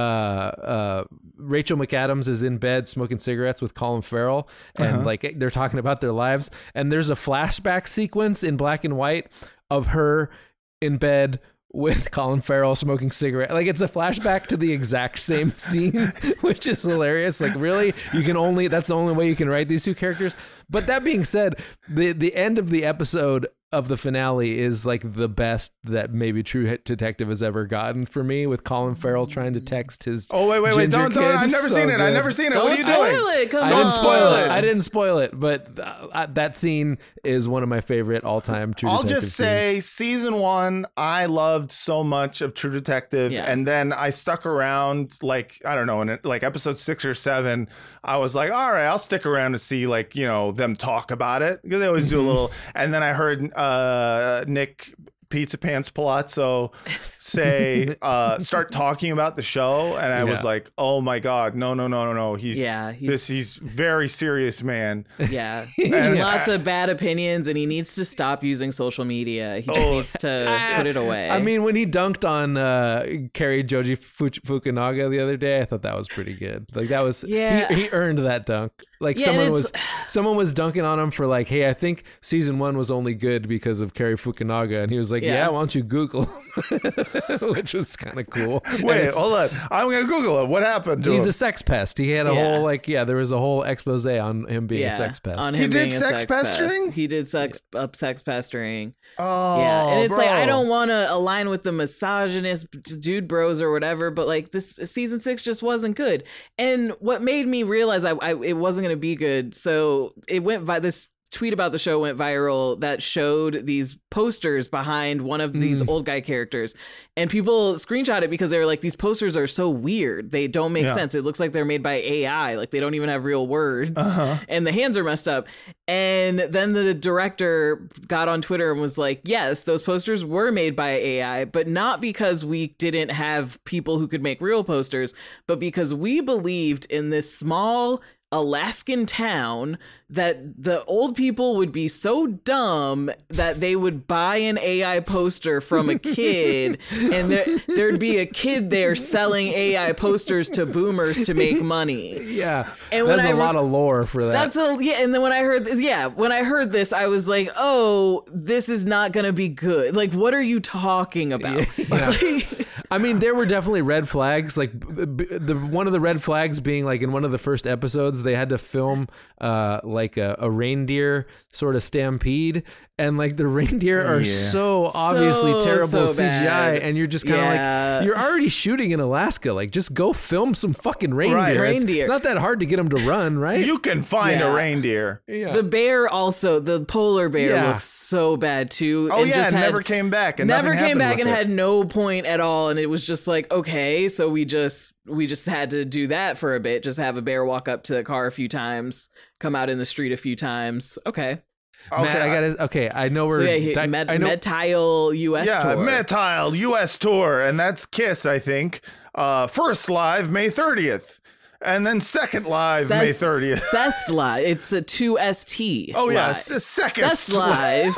uh, Rachel McAdams is in bed smoking cigarettes with Colin Farrell, and Uh-huh. like they're talking about their lives, and there's a flashback sequence in black and white of her in bed with Colin Farrell smoking cigarette. Like it's a flashback to the exact same scene, which is hilarious. Like really, you can only, that's the only way you can write these two characters. But that being said, the, the end of the episode of the finale is like the best that maybe True Detective has ever gotten for me, with Colin Farrell trying to text his Oh wait, wait, wait! ginger Don't, don't! kid. I've never So seen it. I've good. never seen it. Don't What are you spoil doing? it. Come I on. didn't spoil it. it. I didn't spoil it, but uh, that scene is one of my favorite all-time True I'll Detective just say scenes. season one, I loved so much of True Detective. Yeah. And then I stuck around like, I don't know, in it- like episode six or seven, I was like, all right, I'll stick around to see like, you know, them talk about it because they always do a little. And then I heard uh, Nick Pizza Pants Palazzo say uh, start talking about the show, and I Yeah. was like, oh my god, no, no, no, no, no. He's Yeah, he's- this. He's very serious, man. Yeah, And lots I- of bad opinions, and he needs to stop using social media. He just Oh, needs to put it away. I mean, when he dunked on uh, Kerry Joji Fu- Fukunaga the other day, I thought that was pretty good. Like that was, Yeah. he, he earned that dunk. Like Yeah, someone and was, it's- someone was dunking on him for like, hey, I think season one was only good because of Kerry Fukunaga, and he was like, yeah, Yeah. why don't you Google him? Which was kind of cool. And Wait, it's- hold on. I'm gonna Google it. What happened to He's him? a sex pest. He had a Yeah. whole like, yeah, there was a whole expose on him being yeah, a sex pest. on He him did being a sex sex pest. pestering? He did sex up sex pestering. oh, Yeah, and it's like I bro. don't want to align with the misogynist dude bros or whatever, but like this season six just wasn't good. And what made me realize I, I it wasn't going to be good, so it went by this tweet about the show went viral that showed these posters behind one of these Mm. old guy characters, and people screenshot it because they were like, these posters are so weird, they don't make Yeah. sense, it looks like they're made by A I, like they don't even have real words, Uh-huh. and the hands are messed up. And then the director got on Twitter and was like, yes, those posters were made by A I, but not because we didn't have people who could make real posters, but because we believed in this small Alaskan town that the old people would be so dumb that they would buy an A I poster from a kid, and there, there'd be a kid there selling A I posters to boomers to make money. yeah, And when there's a I re- lot of lore for that. That's a yeah, and then when I heard yeah, when I heard this, I was like, oh, this is not gonna be good. Like, what are you talking about? Yeah. I mean, there were definitely red flags. Like b- b- the one of the red flags being like in one of the first episodes, they had to film uh, like a, a reindeer sort of stampede, and like the reindeer are Yeah. so obviously So, terrible so C G I, bad. and you're just kind of Yeah. like, you're already shooting in Alaska. Like, just go film some fucking reindeer. Right. It's- Reindeer. It's, not that hard to get them to run, right? You can find Yeah. a reindeer. yeah. The bear also, the polar bear Yeah. looks so bad too. Oh and yeah, just and had- never came back. And never nothing came happened back with and it. had no point at all, and it was just like, okay, so we just we just had to do that for a bit, just have a bear walk up to the car a few times, come out in the street a few times. Okay, Okay, Matt, I gotta. Okay, I know we're. so yeah, he, di- Met, I know. Metile U S Yeah, tour. Metile U S tour, and that's Kiss, I think. Uh, first live May thirtieth, and then second live Ses- May thirtieth. Cest Live. It's a two S T. Oh yeah, live. s- second Cest Live.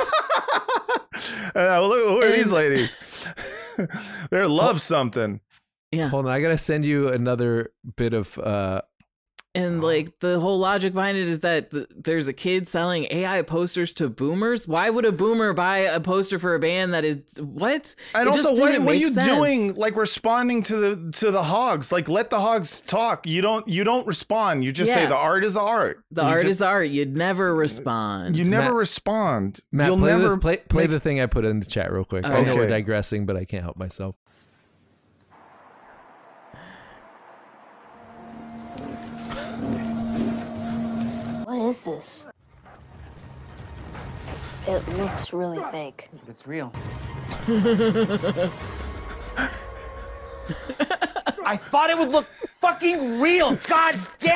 Uh, look, who are these And- ladies? They love something. Yeah. Hold on, I gotta send you another bit of. uh And like the whole logic behind it is that th- there's a kid selling A I posters to boomers. Why would a boomer buy a poster for a band that is what? And It also, just what, didn't what are make you sense. doing? Like responding to the to the hogs? Like let the hogs talk. You don't you don't respond. You just say Yeah. the art is art. The You art just- is the art. You'd never respond. You never Matt- respond. Matt, You'll play, never the, play, play make- the thing I put in the chat real quick. I know we're Okay. digressing, but I can't help myself. What is this? It looks really fake. It's real. I thought it would look fucking real. God damn.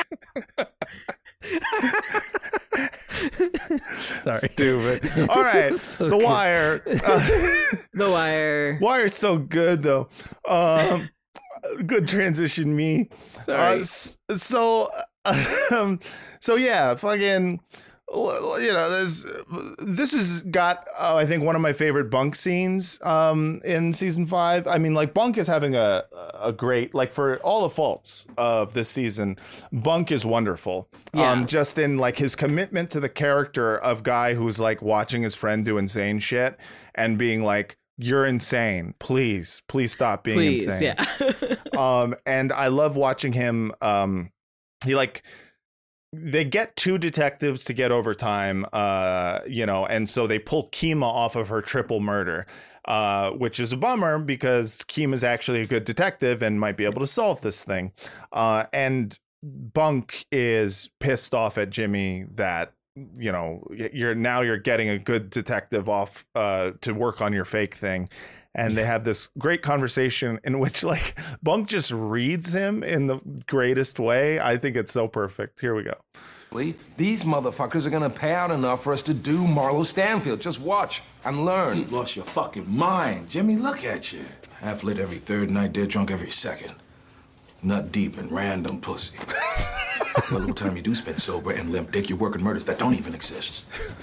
Sorry. Stupid. All right, So The good. Wire. Uh, The Wire. Wire's so good though. Um, good transition, me. Sorry. Uh, s- so, um, so yeah, fucking. You know, there's this has got uh, I think one of my favorite Bunk scenes um, in season five. I mean, like Bunk is having a a great, like, for all the faults of this season, Bunk is wonderful. Yeah. Um, just in like his commitment to the character of guy who's like watching his friend do insane shit and being like, "You're insane. Please, please stop being Please, insane." yeah. um, and I love watching him. Um, he like. They get two detectives to get overtime, uh, you know, and so they pull Kima off of her triple murder, uh, which is a bummer because Kima's actually a good detective and might be able to solve this thing. Uh, and Bunk is pissed off at Jimmy that, you know, you're now you're getting a good detective off uh, to work on your fake thing. And they have this great conversation in which like Bunk just reads him in the greatest way. I think it's so perfect. Here we go. These motherfuckers are gonna pay out enough for us to do Marlo Stanfield. Just watch and learn. You've lost your fucking mind. Jimmy, look at you. Half lit every third night, dead drunk every second. Nut deep in random pussy. What little time you do spend sober and limp dick, you're working murders that don't even exist.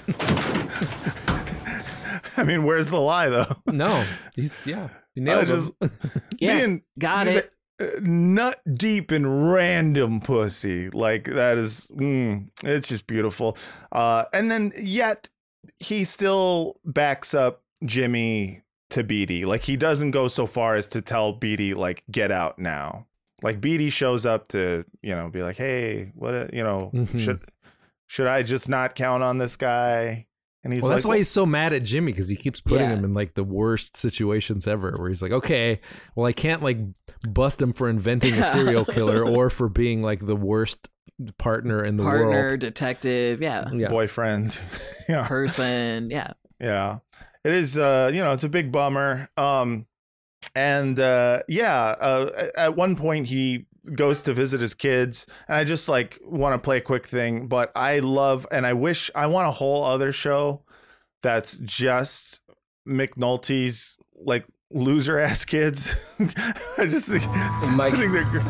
I mean, where's the lie, though? No, he's, yeah, he nailed just, him. Yeah, being, got it. Like, uh, nut deep in random pussy. Like, that is, mm, it's just beautiful. Uh, and then, yet, he still backs up Jimmy to Beatty. Like, he doesn't go so far as to tell Beatty, like, get out now. Like, Beatty shows up to, you know, be like, hey, what, you know, mm-hmm. should should I just not count on this guy? And he's well, like, that's why well, he's so mad at Jimmy, because he keeps putting Yeah. him in like the worst situations ever, where he's like, okay, well, I can't like bust him for inventing a serial killer or for being like the worst partner in the Partner, world. detective, yeah. Yeah. boyfriend. Yeah. Person, yeah. Yeah. It is, uh, you know, it's a big bummer. Um, and uh, yeah, uh, at one point he goes to visit his kids, and I just like want to play a quick thing, but I love, and I wish, I want a whole other show that's just McNulty's like loser ass kids. I just think, Mike. I think they're gr-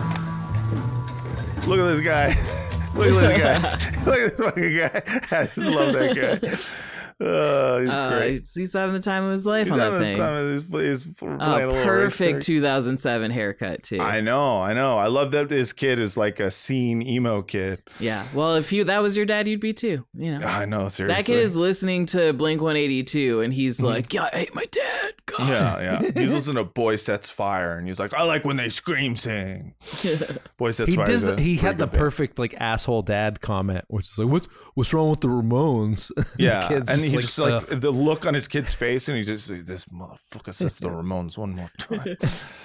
look at this guy. Look at this guy. Look at this fucking guy. I just love that guy. Uh, he's Uh, great. he's, he's having the time of his life He's on that having thing. the time of his- he's playing a Uh, little perfect racetrack. two thousand seven haircut too. I know, I know. I love that his kid is like a scene emo kid. Yeah. Well, if you that was your dad, you'd be too. You know. I know, seriously. That kid is listening to Blink one eighty-two, and he's like, "Yeah, I hate my dad." God. Yeah, yeah. He's listening to Boy Sets Fire, and he's like, I like when they scream sing. Boy Sets He Fire. does. is a He had pretty the good band. perfect like asshole dad comment, which is like, "What's what's wrong with the Ramones?" Yeah, the kid's and just he like, just like "Ugh." the look on his kid's face, and he just like, this motherfucker says the Ramones one more time.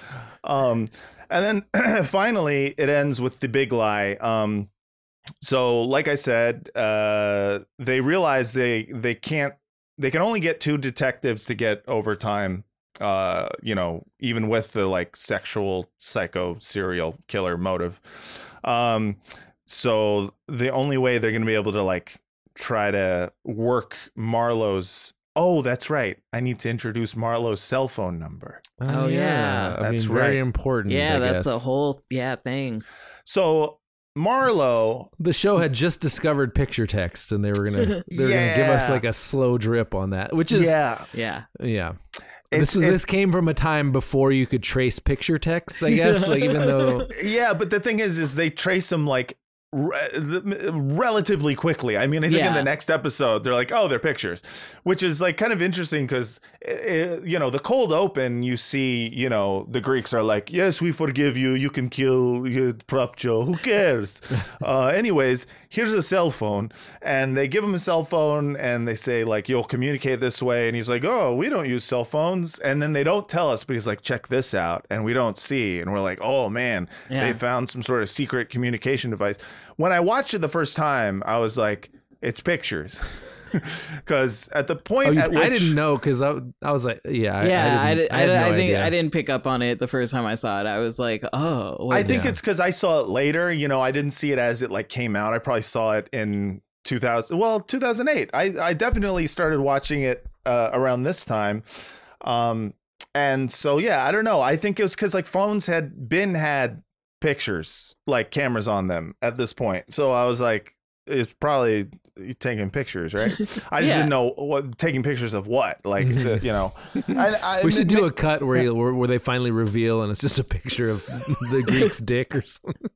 um, and then finally it ends with the big lie. Um, so like I said, uh, they realize they they can't. They can only get two detectives to get overtime. Uh, you know, even with the like sexual psycho serial killer motive. Um, so the only way they're going to be able to like try to work Marlowe's. Oh, that's right. I need to introduce Marlowe's cell phone number. Oh, yeah. I That's mean, very right. important. Yeah, I that's guess. a whole yeah thing. So Marlowe, The show had just discovered picture text, and they were gonna they were gonna give us Yeah. like a slow drip on that, which is yeah, Yeah. yeah. It's- this was it- this came from a time before you could trace picture texts, I guess. Like even though yeah, but the thing is, is they trace them like re- relatively quickly. I mean, I think in Yeah. the next episode they're like, oh, they're pictures, which is like kind of interesting because you know the cold open, you see, you know, the Greeks are like, yes, we forgive you. You can kill your prop Joe. Who cares? uh, anyways, here's a cell phone, and they give him a cell phone, and they say like, you'll communicate this way, and he's like, oh, we don't use cell phones, and then they don't tell us, but he's like, check this out, and we don't see, and we're like, oh man, Yeah. they found some sort of secret communication device. When I watched it the first time, I was like, it's pictures. Because at the point oh, you, at which I didn't know because I, I was like, yeah, Yeah, I, I, I, didn't, did, I, I, had no I think idea. I didn't pick up on it the first time I saw it. I was like, oh, wait, I think yeah. it's because I saw it later. You know, I didn't see it as it like came out. I probably saw it in two thousand. Well, two thousand eight. I I definitely started watching it uh, around this time. Um, and so yeah, I don't know. I think it was because like phones had been had pictures, like cameras on them at this point. So I was like, it's probably taking pictures, right? I just Yeah. didn't know what taking pictures of what, like the, you know. I, I, we should do a cut where, you, where where they finally reveal, and it's just a picture of the Greek's dick or something.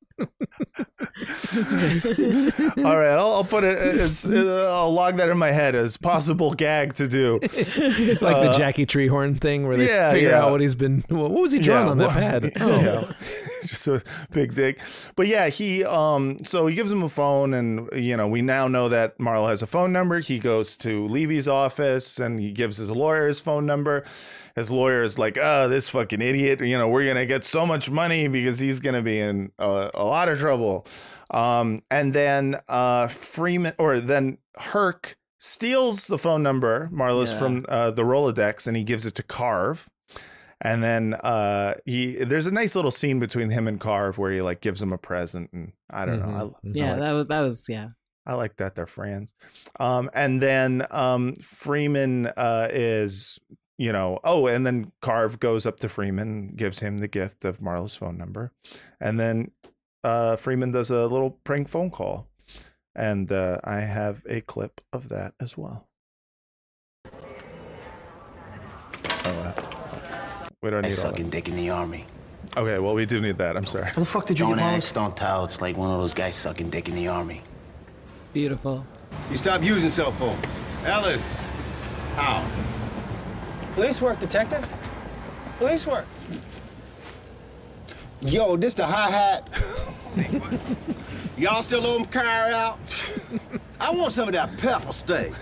All right, I'll, I'll put it. It's, I'll log that in my head as possible gag to do, like Uh, the Jackie Treehorn thing, where they yeah, figure yeah. out what he's been. What was he drawing Yeah, on that well, pad? Oh, yeah. Just a big dick. But yeah, he um so he gives him a phone, and you know, we now know that Marlo has a phone number. He goes to Levy's office and he gives his lawyer his phone number. His lawyer is like, oh, this fucking idiot, you know, we're gonna get so much money because he's gonna be in a, a lot of trouble. Um and then uh Freeman or then Herc steals the phone number, Marlo's Yeah. from uh, the Rolodex, and he gives it to Carve. And then uh, he there's a nice little scene between him and Carve where he like gives him a present, and I don't Mhm. know. I, Yeah, I like, that was that was yeah. I like that they're friends. Um, and then um, Freeman uh, is, you know, oh, and then Carve goes up to Freeman, gives him the gift of Marlo's phone number, and then uh, Freeman does a little prank phone call, and uh, I have a clip of that as well. Oh, uh, we don't I need all sucking that. dick in the army. Okay, well, we do need that. I'm sorry. How the fuck did you don't get ask, don't tell. It's like one of those guys sucking dick in the army. Beautiful. You stop using cell phones. Ellis, how? Police work, detective. Police work. Yo, this the hi-hat. Y'all still on carry out? I want some of that pepper steak.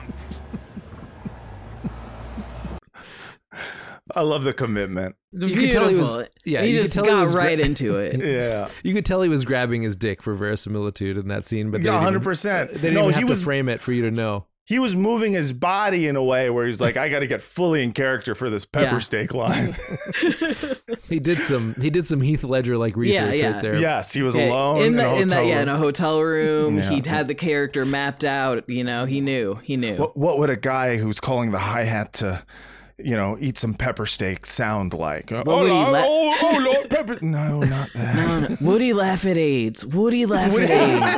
I love the commitment. You could tell he was, Beautiful. yeah, He you could just tell got was right into it. Yeah. You could tell he was grabbing his dick for verisimilitude in that scene, but they Yeah, didn't even- one hundred percent. They didn't No, even he have was- to frame it for you to know. He was moving his body in a way where he's like, I got to get fully in character for this pepper Yeah. steak line. He did some he did some Heath Ledger like research Yeah, yeah. right there. Yes, he was Yeah, alone in, in, the, a in that hotel yeah in a room. hotel room. Yeah. He'd had the character mapped out. You know, he knew. He knew. What, what would a guy who's calling the hi-hat to, you know, eat some pepper steak sound like? Uh, What oh, would he oh, la- oh, oh, Lord, pepper. No, not that. No, no. Would he laugh at AIDS? Would he laugh at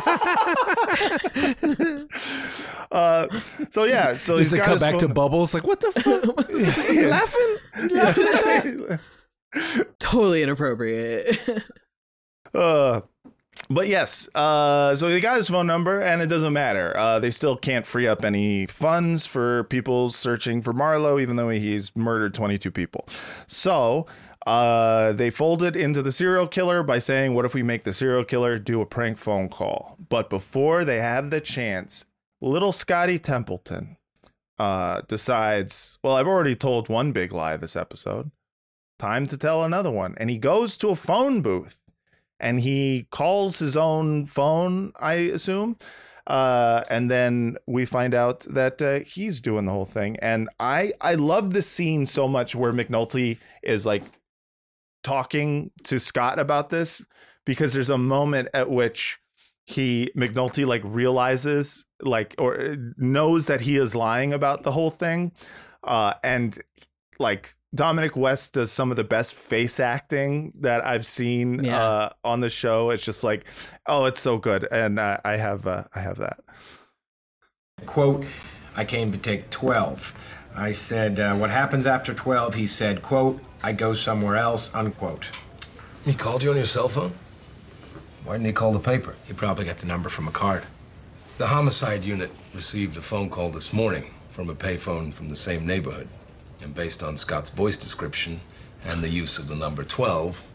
AIDS? Uh, so yeah, so Just he's to got cut his back to phone- Bubbles, like what the fuck? You laughing? You laughing? Totally inappropriate. Uh, but yes, uh, so they got his phone number, and it doesn't matter. Uh, they still can't free up any funds for people searching for Marlo, even though he's murdered twenty-two people. So uh, they folded into the serial killer by saying, what if we make the serial killer do a prank phone call? But before they have the chance, little Scotty Templeton uh, decides, well, I've already told one big lie this episode. Time to tell another one. And he goes to a phone booth. And he calls his own phone, I assume. Uh, and then we find out that uh, he's doing the whole thing. And I, I love this scene so much where McNulty is like talking to Scott about this, because there's a moment at which he McNulty like realizes like or knows that he is lying about the whole thing. Uh, and like Dominic West does some of the best face acting that I've seen Yeah. uh, on the show. It's just like, oh, it's so good. And uh, I have uh, I have that. Quote, I came to take twelve. I said, uh, what happens after twelve? He said, quote, I go somewhere else, unquote. He called you on your cell phone? Why didn't he call the paper? He probably got the number from a card. The homicide unit received a phone call this morning from a payphone from the same neighborhood. And based on Scott's voice description and the use of the number twelve,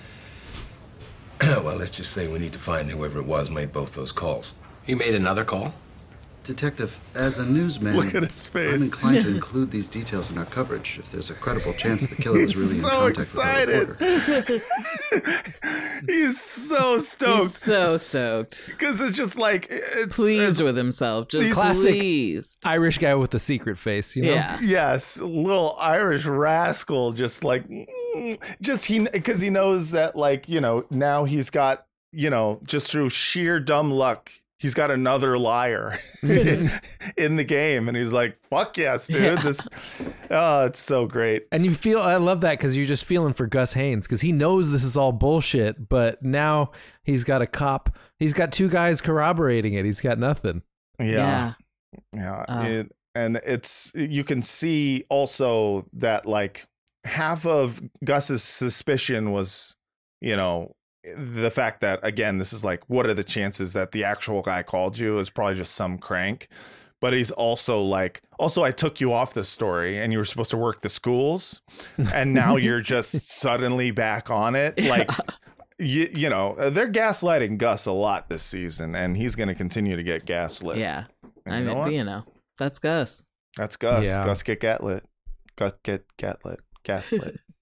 well, let's just say we need to find whoever it was made both those calls. He made another call? Detective, as a newsman, Look at his face. I'm inclined to include these details in our coverage if there's a credible chance the killer was really He's in so contact excited. with our reporter. He's so stoked. He's so stoked. Because it's just like it's Pleased with himself. Just Classic pleased. Irish guy with the secret face, you know? Yeah. Yes, little Irish rascal, just like mm, just he because he knows that like you know now he's got you know just through sheer dumb luck he's got another liar in the game, and he's like, fuck yes, dude. Yeah. This oh, it's so great. And you feel, I love that because you're just feeling for Gus Haynes because he knows this is all bullshit, but now he's got a cop. He's got two guys corroborating it. He's got nothing. Yeah. Yeah. Oh. It, and it's, you can see also that like half of Gus's suspicion was, you know, the fact that, again, this is like, what are the chances that the actual guy called you is probably just some crank. But he's also like, also, I took you off the story and you were supposed to work the schools. And now you're just suddenly back on it. Like, you, you know, they're gaslighting Gus a lot this season, and he's going to continue to get gaslit. Yeah. And I you know mean, what? you know, that's Gus. That's Gus. Yeah. Gus get gaslit. Gus get gaslit. Gaslit.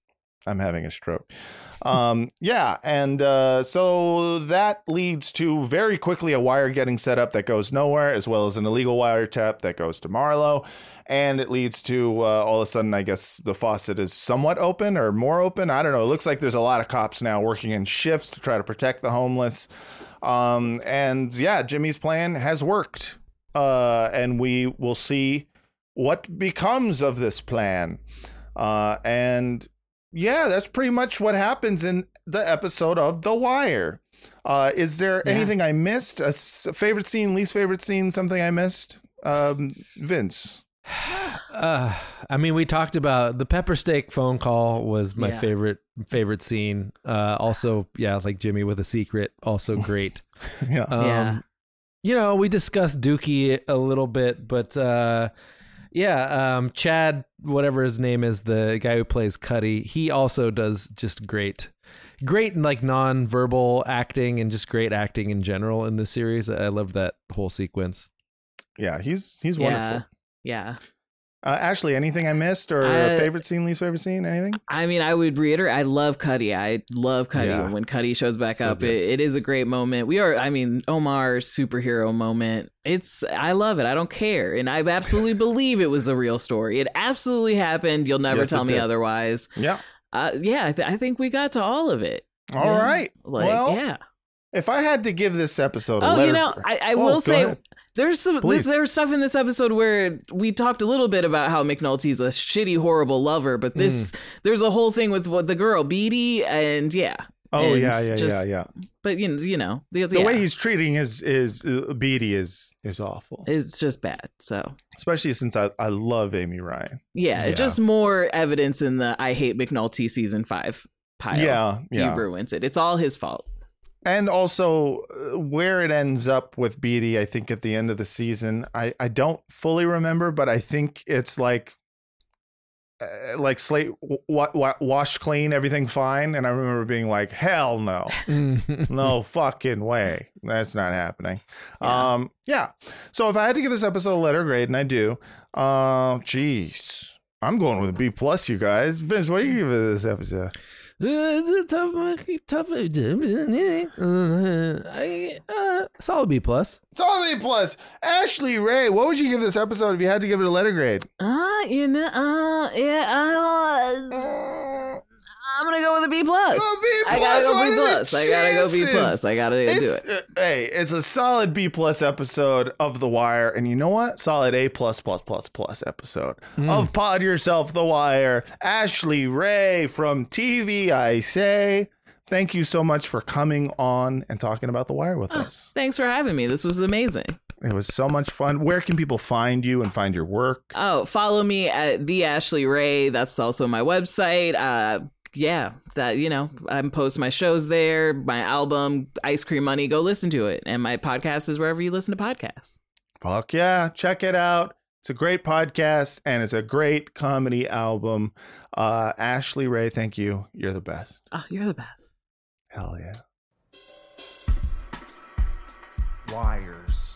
I'm having a stroke. Um, yeah, and uh, so that leads to very quickly a wire getting set up that goes nowhere, as well as an illegal wiretap that goes to Marlowe. And it leads to uh, all of a sudden, I guess the faucet is somewhat open or more open. I don't know. It looks like there's a lot of cops now working in shifts to try to protect the homeless. Um, and yeah, Jimmy's plan has worked. Uh, and we will see what becomes of this plan. Uh, and yeah, that's pretty much what happens in the episode of The Wire. Uh, is there yeah. anything I missed? A s- favorite scene, least favorite scene, something I missed? Um, Vince? Uh, I mean, we talked about the pepper steak phone call was my yeah. favorite favorite scene. Uh, also, yeah, like Jimmy with a secret, also great. yeah. Um, yeah. You know, we discussed Dookie a little bit, but uh, yeah, um, Chad, whatever his name is, the guy who plays Cuddy, he also does just great. Great, like non-verbal acting and just great acting in general in this series. I love that whole sequence. Yeah, he's he's yeah. wonderful. Yeah. Uh, Ashley, anything I missed or uh, favorite scene, least favorite scene, anything? I mean, I would reiterate, I love Cuddy. I love Cuddy. Yeah. When Cuddy shows back So up, good. it, it is a great moment. We are, I mean, Omar's superhero moment. It's, I love it. I don't care. And I absolutely believe it was a real story. It absolutely happened. You'll never Yes, tell it me did. otherwise. Yeah. Uh, yeah, I, th- I think we got to all of it. All Yeah. right. Like, well, yeah. if I had to give this episode a Oh, letter, you know, I, I Oh, will go say ahead. there's some this, Please. there's stuff in this episode where we talked a little bit about how McNulty's a shitty, horrible lover, but this there's a whole thing with what the girl Beatty and yeah. Oh and yeah, yeah, just- yeah, yeah. But you know, you know the, The yeah, way he's treating his is uh, Beatty is is awful, it's just bad. So especially since I, I love Amy Ryan. yeah, Yeah. just more evidence in the I hate McNulty season five pile. Yeah, yeah. He ruins it. It's all his fault. And also uh, where it ends up with Beatty, I think at the end of the season, I, I don't fully remember, but I think it's like uh, like slate w- w- wash clean, everything fine. And I remember being like, hell no, no fucking way. That's not happening. Yeah. Um, yeah. So if I had to give this episode a letter grade, and I do, uh, geez, I'm going with a B plus, you guys. Vince, what do you give this episode? It's a tough, tough. Uh, I, uh, solid B plus. Solid B plus. Ashley Ray, what would you give this episode if you had to give it a letter grade? Uh, you know, uh, yeah, I, uh, I'm gonna go with a B plus. A B I gotta go plus, B what are plus. the I gotta go B chances? plus. I gotta do It's, it. uh, hey, it's a solid B plus episode of The Wire, and you know what? Solid A plus plus plus plus episode of Pod Yourself The Wire. Ashley Ray from T V I Say. Thank you so much for coming on and talking about The Wire with us. Thanks for having me. This was amazing. It was so much fun. Where can people find you and find your work? Oh, follow me at the Ashley Ray. That's also my website. Uh, yeah, that you know, I post my shows there. My album, Ice Cream Money. Go listen to it. And my podcast is wherever you listen to podcasts. Fuck yeah, check it out. It's a great podcast and it's a great comedy album. Uh, Ashley Ray, thank you. You're the best. Oh, you're the best. Hell yeah. Wires.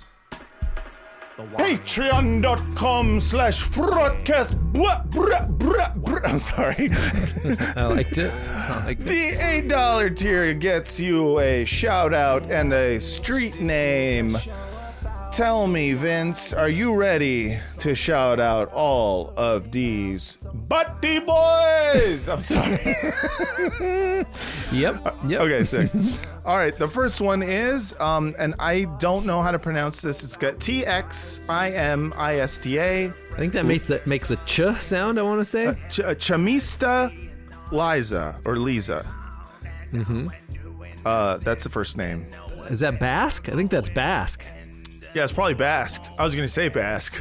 Patreon.com slash broadcast. I'm sorry. I liked it. I liked it. The eight dollar tier gets you a shout out and a street name. Tell me, Vince, are you ready to shout out all of these Butty boys? I'm sorry. Yep. Yep. Okay, sick. All right, the first one is, um, and I don't know how to pronounce this. It's got T X I M I S T A. I think that makes a makes a ch sound. I want to say. Uh, Ch- uh, Chamista Liza or Lisa. Mm-hmm. Uh, that's the first name. Is that Basque? I think that's Basque. Yeah, it's probably Basque. I was gonna say Basque.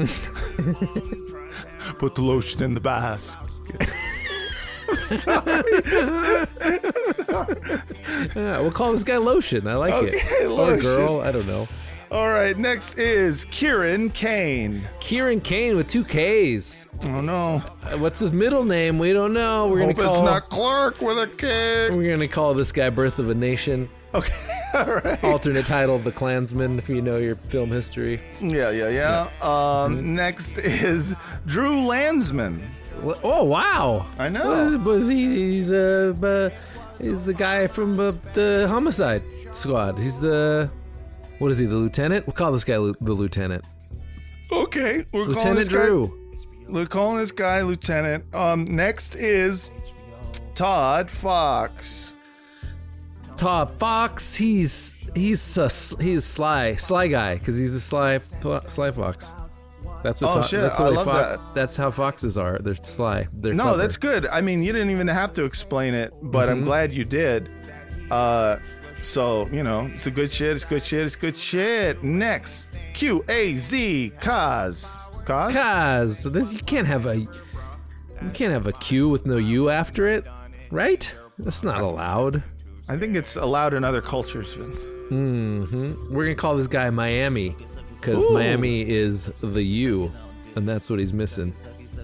Put the lotion in the Basque. I'm sorry. I'm sorry. Yeah, we'll call this guy Lotion. I like Okay, it. Or Lotion. girl. I don't know. All right, next is Kieran Kane. Kieran Kane with two K's. Oh no. Uh, What's his middle name? We don't know. We're Hope gonna call. it's not Clark with a K. We're gonna call this guy Birth of a Nation. Okay. All right. Alternate title of The Klansman, if you know your film history. Yeah, yeah, yeah. Um, Next is Drew Landsman. Oh wow! I know. Was he? He's uh, uh, he's the guy from uh, the Homicide Squad. He's the what is he? The lieutenant? We'll call this guy lu- the lieutenant. Okay, we're calling Lieutenant this guy, Drew. We're calling this guy Lieutenant. Um, next is Todd Fox. Todd Fox. He's he's a, he's sly sly guy because he's a sly sly fox. That's what. Oh, Todd, shit, That's I what love fox, that. That's how foxes are. They're sly. They're No, clever. that's good. I mean, you didn't even have to explain it, but I'm Mhm. glad you did. Uh, so, you know, it's a good shit. It's good shit. It's good shit. Next, Q A Z, Kaz. Kaz? Kaz. So this, you can't have a you can't have a Q with no U after it, right? That's not allowed. I think it's allowed in other cultures, Vince. Mm-hmm. We're gonna call this guy Miami because Ooh. Miami is the U, and that's what he's missing.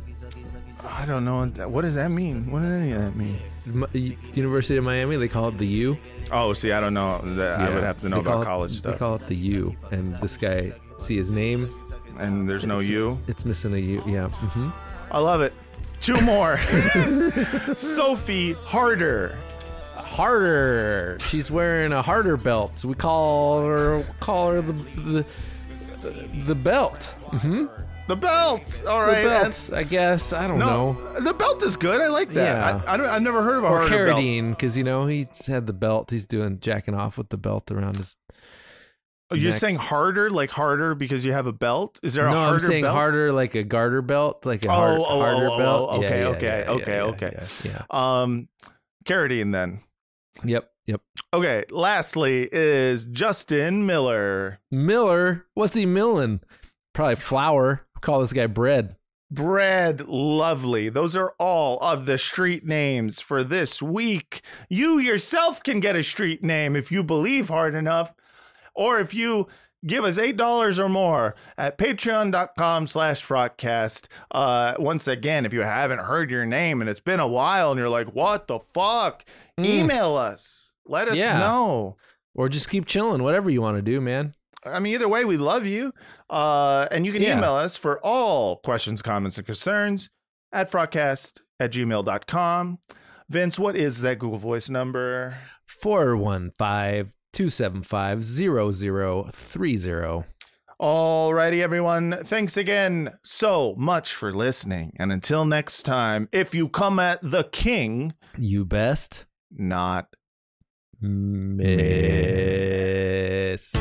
I don't know. What does that mean? What does any of that mean? M- University of Miami, they call it the U. Oh, see, I don't know. That I would have to know They call about it- college stuff. They call it the U, and this guy, see his name, and there's no it's, U. It's missing a U. Yeah. Mm-hmm. I love it. Two more. Sophie Harder. Harder. She's wearing a harder belt. So we call her call her the the, the belt. Mm-hmm. The belt. All right. The belt. I guess. I don't No, know. the belt is good. I like that. Yeah. I, I don't, I've never heard of a Or harder belt. Carradine, because you know he's had the belt. He's doing jacking off with the belt around his. Oh, you're neck. saying harder, like harder because you have a belt? Is there a no, harder I'm saying belt? harder like a garter belt, like a Oh, hard, oh, oh, harder oh, belt. oh, Yeah, okay, yeah, okay, yeah, okay, yeah, okay. Yeah, yeah. Um, Carradine then. Yep, yep. Okay, lastly is Justin Miller. Miller, what's he milling? Probably flour. Call this guy bread. Bread, lovely. Those are all of the street names for this week. You yourself can get a street name if you believe hard enough, or if you give us eight dollars or more at patreon.com slash frotcast. Uh, once again, if you haven't heard your name and it's been a while and you're like, what the fuck? Mm. Email us. Let us Yeah. know. Or just keep chilling, whatever you want to do, man. I mean, either way, we love you. Uh, and you can Yeah. email us for all questions, comments, and concerns at frotcast at gmail dot com. Vince, what is that Google Voice number? four one five, two seven five, zero zero three zero. Alrighty, everyone. Thanks again so much for listening. And until next time, if you come at the king, you best not miss.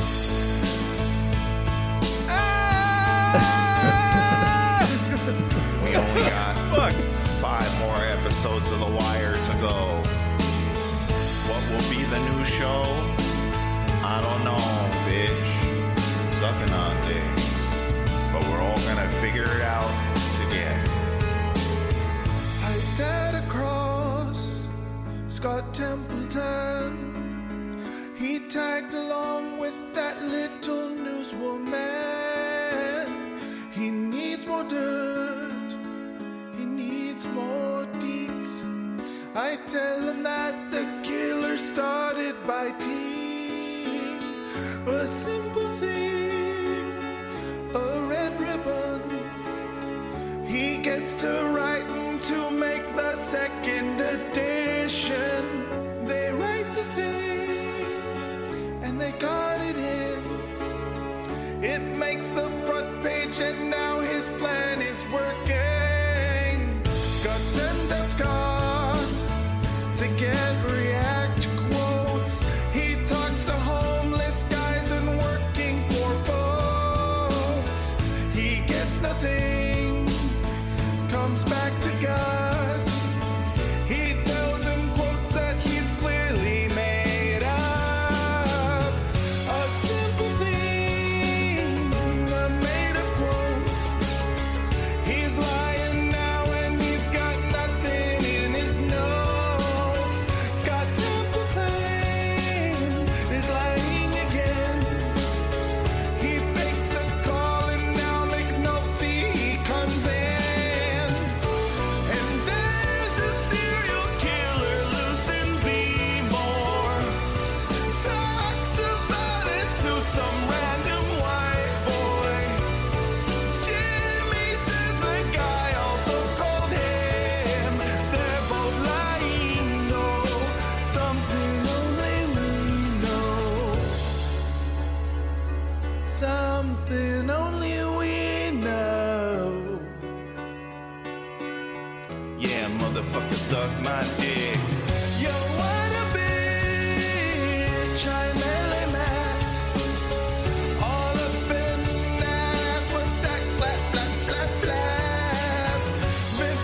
We only got fuck five more episodes of The Wire to go. What will be the new show? I don't know, bitch. Sucking on things. But we're all gonna figure it out together. I sat across Scott Templeton. He tagged along with that little newswoman. He needs more dirt. He needs more deets. I tell him that the killer started by tea. A simple thing, a red ribbon. He gets to writing to make the second edition. They write the thing, and they got it in. It makes the front page, and now his plan is working. Gus sends out Scott to get react quotes. He talks to homeless guys and working poor folks. He gets nothing, comes back to Gus. He tells him quotes that he's clearly made up. A simple thing, a made up quote. He's lying now and he's got nothing in his notes. Scott Templeton is lying again. He fakes a call and now McNulty comes in. motherfucker suck my dick. You wanna bitch, I'm L M X. All up in the ass with that flap, flap, flap, flap. Vince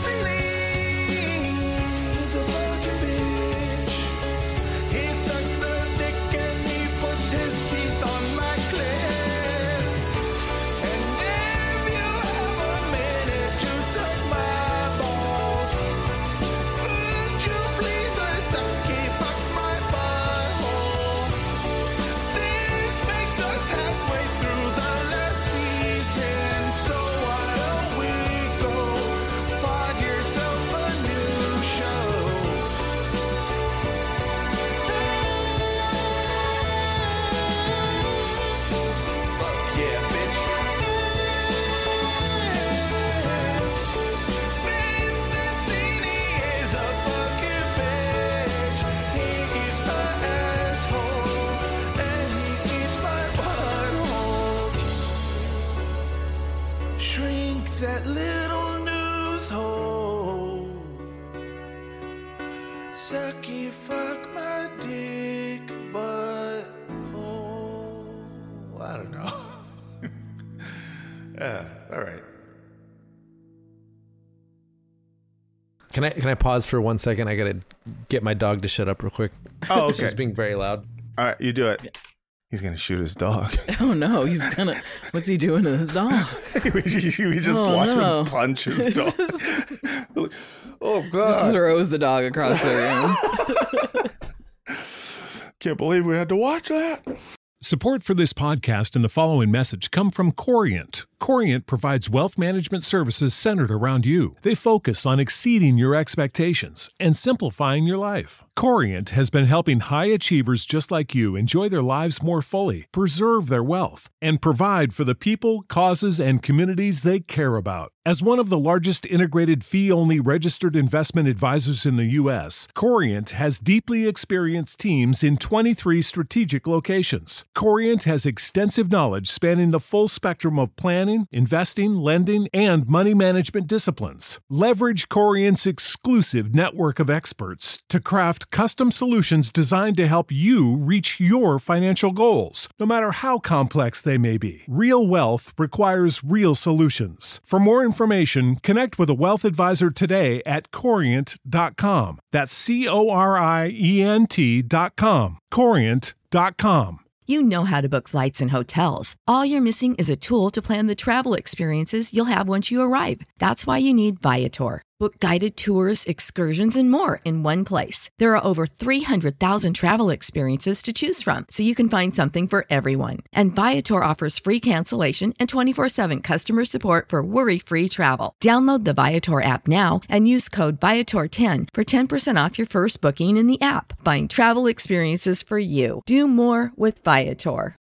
Vincini's a fucking bitch. He sucks the dick and he puts his teeth on my clit. And if you have a minute to suck my balls, could you please a sucky fuck my butthole? This makes us halfway through the last season, so why don't we go find yourself a new show? Fuck yeah, bitch. Vince Vincini is a fucking bitch. He eats my asshole and he eats my butthole. Shrink that little news hole. Sucky fuck my dick butthole. I don't know. Yeah, all right. Can I can I pause for one second? I gotta get my dog to shut up real quick. Oh, okay. She's being very loud. All right, you do it. He's gonna shoot his dog. Oh no, he's gonna. What's he doing to his dog? we just, we just Oh, watch no. him punch his dog. Oh Just god! throws the dog across the room. Can't believe we had to watch that. Support for this podcast and the following message come from Corient. Corient provides wealth management services centered around you. They focus on exceeding your expectations and simplifying your life. Corient has been helping high achievers just like you enjoy their lives more fully, preserve their wealth, and provide for the people, causes, and communities they care about. As one of the largest integrated fee-only registered investment advisors in the U S, Corient has deeply experienced teams in twenty-three strategic locations. Corient has extensive knowledge spanning the full spectrum of planning, investing, lending, and money management disciplines. Leverage Corient's exclusive network of experts to craft custom solutions designed to help you reach your financial goals, no matter how complex they may be. Real wealth requires real solutions. For more information, connect with a wealth advisor today at corient dot com. That's C O R I E N T dot com. corient dot com. You know how to book flights and hotels. All you're missing is a tool to plan the travel experiences you'll have once you arrive. That's why you need Viator. Book guided tours, excursions, and more in one place. There are over three hundred thousand travel experiences to choose from, so you can find something for everyone. And Viator offers free cancellation and twenty-four seven customer support for worry-free travel. Download the Viator app now and use code Viator ten for ten percent off your first booking in the app. Find travel experiences for you. Do more with Viator.